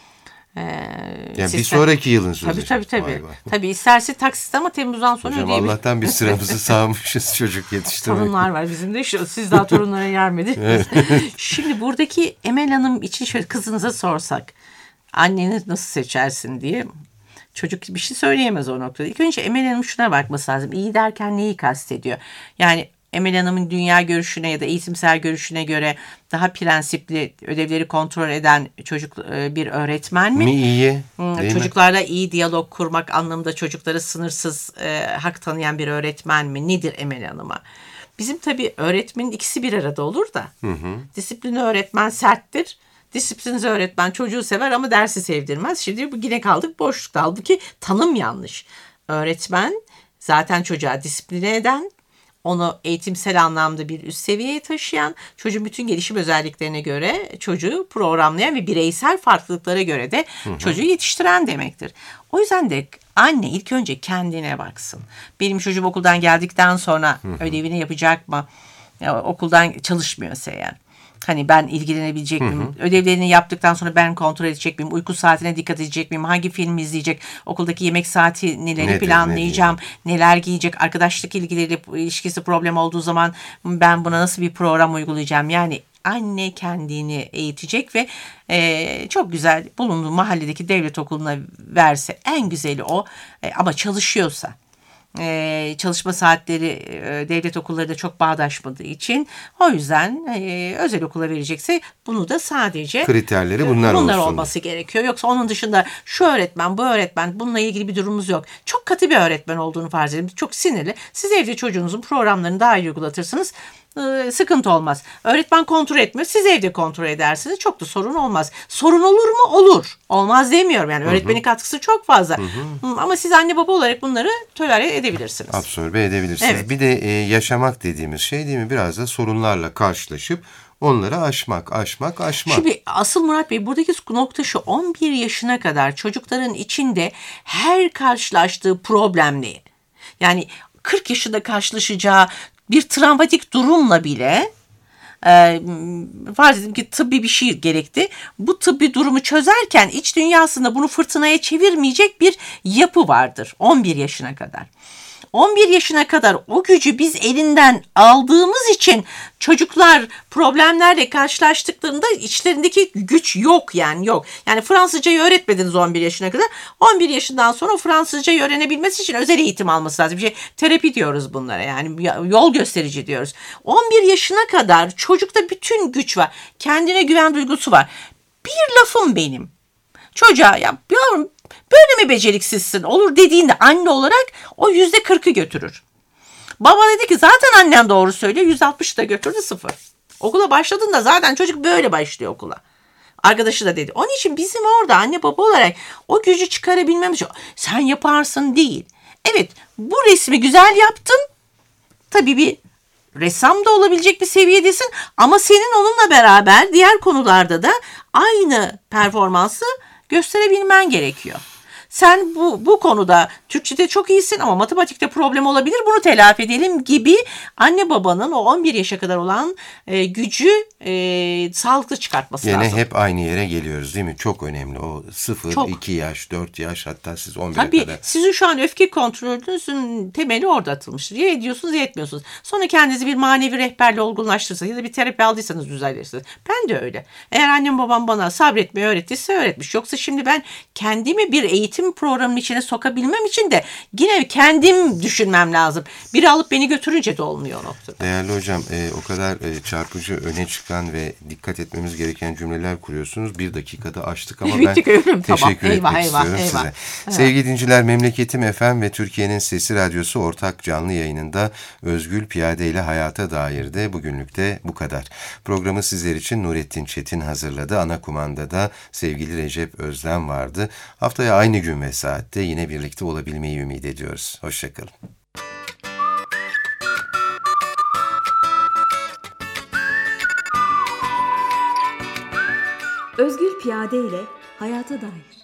Ee, Yani bir sistem- sonraki yılın Tabii sözleşmesi. tabii tabii. Vay vay. Tabii isterse taksit ama Temmuz'dan sonra Hocam ödeyebilir. Allah'tan bir sıramızı sağmışız çocuk yetiştirmek. Torunlar var bizim de. Şu- Siz daha torunlara gelmediniz. Şimdi buradaki Emel Hanım için şöyle kızınıza sorsak. Anneni nasıl seçersin diye. Çocuk bir şey söyleyemez o noktada. İlk önce Emel Hanım şuna bakması lazım. İyi derken neyi kastediyor? Yani Emel Hanım'ın dünya görüşüne ya da eğitimsel görüşüne göre daha prensipli ödevleri kontrol eden çocuk e, bir öğretmen mi? Mi iyi Hmm, değil mi? Çocuklarla iyi diyalog kurmak anlamında çocuklara sınırsız e, hak tanıyan bir öğretmen mi? Nedir Emel Hanım'a? Bizim tabii öğretmenin ikisi bir arada olur da. Disiplinli öğretmen serttir. Disiplinsiz öğretmen çocuğu sever ama dersi sevdirmez. Şimdi bu yine kaldık boşlukta. Halbuki tanım yanlış. Öğretmen zaten çocuğa disipline eden, onu eğitimsel anlamda bir üst seviyeye taşıyan, çocuğun bütün gelişim özelliklerine göre çocuğu programlayan ve bireysel farklılıklara göre de çocuğu yetiştiren demektir. O yüzden de anne ilk önce kendine baksın. Benim çocuğum okuldan geldikten sonra ödevini yapacak mı? Ya, okuldan çalışmıyorsa eğer. Hani ben ilgilenebilecek miyim? Ödevlerini yaptıktan sonra ben kontrol edecek miyim? Uyku saatine dikkat edecek miyim? Hangi film izleyecek? Okuldaki yemek saati neleri Nedir, planlayacağım? Neler giyecek? Arkadaşlık ilgileri ilişkisi problem olduğu zaman ben buna nasıl bir program uygulayacağım? Yani anne kendini eğitecek ve e, çok güzel bulunduğu mahalledeki devlet okuluna verse en güzeli o. E, ama çalışıyorsa. Ee, çalışma saatleri e, devlet okulları da çok bağdaşmadığı için o yüzden e, özel okula verecekse bunu da sadece Kriterleri bunlar bunlar olsun. olması gerekiyor. Yoksa onun dışında şu öğretmen bu öğretmen bununla ilgili bir durumumuz yok. Çok katı bir öğretmen olduğunu farz edelim. Çok sinirli. Siz evde çocuğunuzun programlarını daha iyi uygulatırsınız. Ee, sıkıntı olmaz. Öğretmen kontrol etmiyor. Siz evde kontrol edersiniz. Çok da sorun olmaz. Sorun olur mu? Olur. Olmaz demiyorum. Yani öğretmenin katkısı çok fazla. Hı, Ama siz anne baba olarak bunları tolere edebilirsiniz. Absorbe edebilirsiniz. Evet. Bir de e, yaşamak dediğimiz şey değil mi? Biraz da sorunlarla karşılaşıp onları aşmak, aşmak, aşmak. Şimdi asıl Murat Bey buradaki nokta şu: on bir yaşına kadar çocukların içinde her karşılaştığı problem ne? Yani kırk yaşında karşılaşacağı bir travmatik durumla bile e, farz edelim ki tıbbi bir şey gerekti. Bu tıbbi durumu çözerken iç dünyasında bunu fırtınaya çevirmeyecek bir yapı vardır on bir yaşına kadar. on bir yaşına kadar o gücü biz elinden aldığımız için çocuklar problemlerle karşılaştıklarında içlerindeki güç yok yani yok. Yani Fransızcayı öğretmediniz on bir yaşına kadar. on bir yaşından sonra Fransızcayı öğrenebilmesi için özel eğitim alması lazım. Bir şey, terapi diyoruz bunlara, yani yol gösterici diyoruz. on bir yaşına kadar çocukta bütün güç var. Kendine güven duygusu var. Bir lafım benim çocuğa, ya yavrum böyle mi beceriksizsin olur dediğinde anne olarak o yüzde kırkı götürür. Baba dedi ki zaten annem doğru söylüyor, yüzde altmışı da götürdü, sıfır. Okula başladığında zaten çocuk böyle başlıyor okula. Arkadaşı da dedi. Onun için bizim orada anne baba olarak o gücü çıkarabilmemiz, sen yaparsın değil. Evet, bu resmi güzel yaptın. Tabii bir ressam da olabilecek bir seviyedesin ama senin onunla beraber diğer konularda da aynı performansı gösterebilmen gerekiyor. Sen bu, bu konuda Türkçe'de çok iyisin ama matematikte problem olabilir, bunu telafi edelim gibi anne babanın o on bir yaşa kadar olan e, gücü e, sağlıklı çıkartması Gene lazım. hep aynı yere geliyoruz değil mi? Çok önemli o sıfır, Çok. iki yaş, dört yaş, hatta siz on bire Tabii kadar. sizin şu an öfke kontrolünüzün temeli orada atılmıştır. Ya ediyorsunuz ya etmiyorsunuz. Sonra kendinizi bir manevi rehberle olgunlaştırırsanız ya da bir terapi aldıysanız düzeltirsiniz. Ben de öyle. Eğer annem babam bana sabretmeyi öğrettiyse öğretmiş. Yoksa şimdi ben kendimi bir eğitim programının içine sokabilmem için de yine kendim düşünmem lazım. Biri alıp beni götürünce de olmuyor o noktada. Değerli hocam, e, o kadar e, çarpıcı, öne çıkan ve dikkat etmemiz gereken cümleler kuruyorsunuz. Bir dakikada açtık ama ben Bittik, ölüm. teşekkür Tamam. etmek Eyvah, eyvah, istiyorum eyvah. size. Evet. Sevgili dinciler, Memleketim F M ve Türkiye'nin Sesi Radyosu ortak canlı yayınında Özgül Piyade ile Hayata Dair de bugünlük de bu kadar. Programı sizler için Nurettin Çetin hazırladı. Ana kumandada sevgili Recep Özlem vardı. Haftaya aynı gün ve saatte yine birlikte olabilmeyi ümit ediyoruz. Hoşçakalın. Özgür Piyade ile Hayata Dair.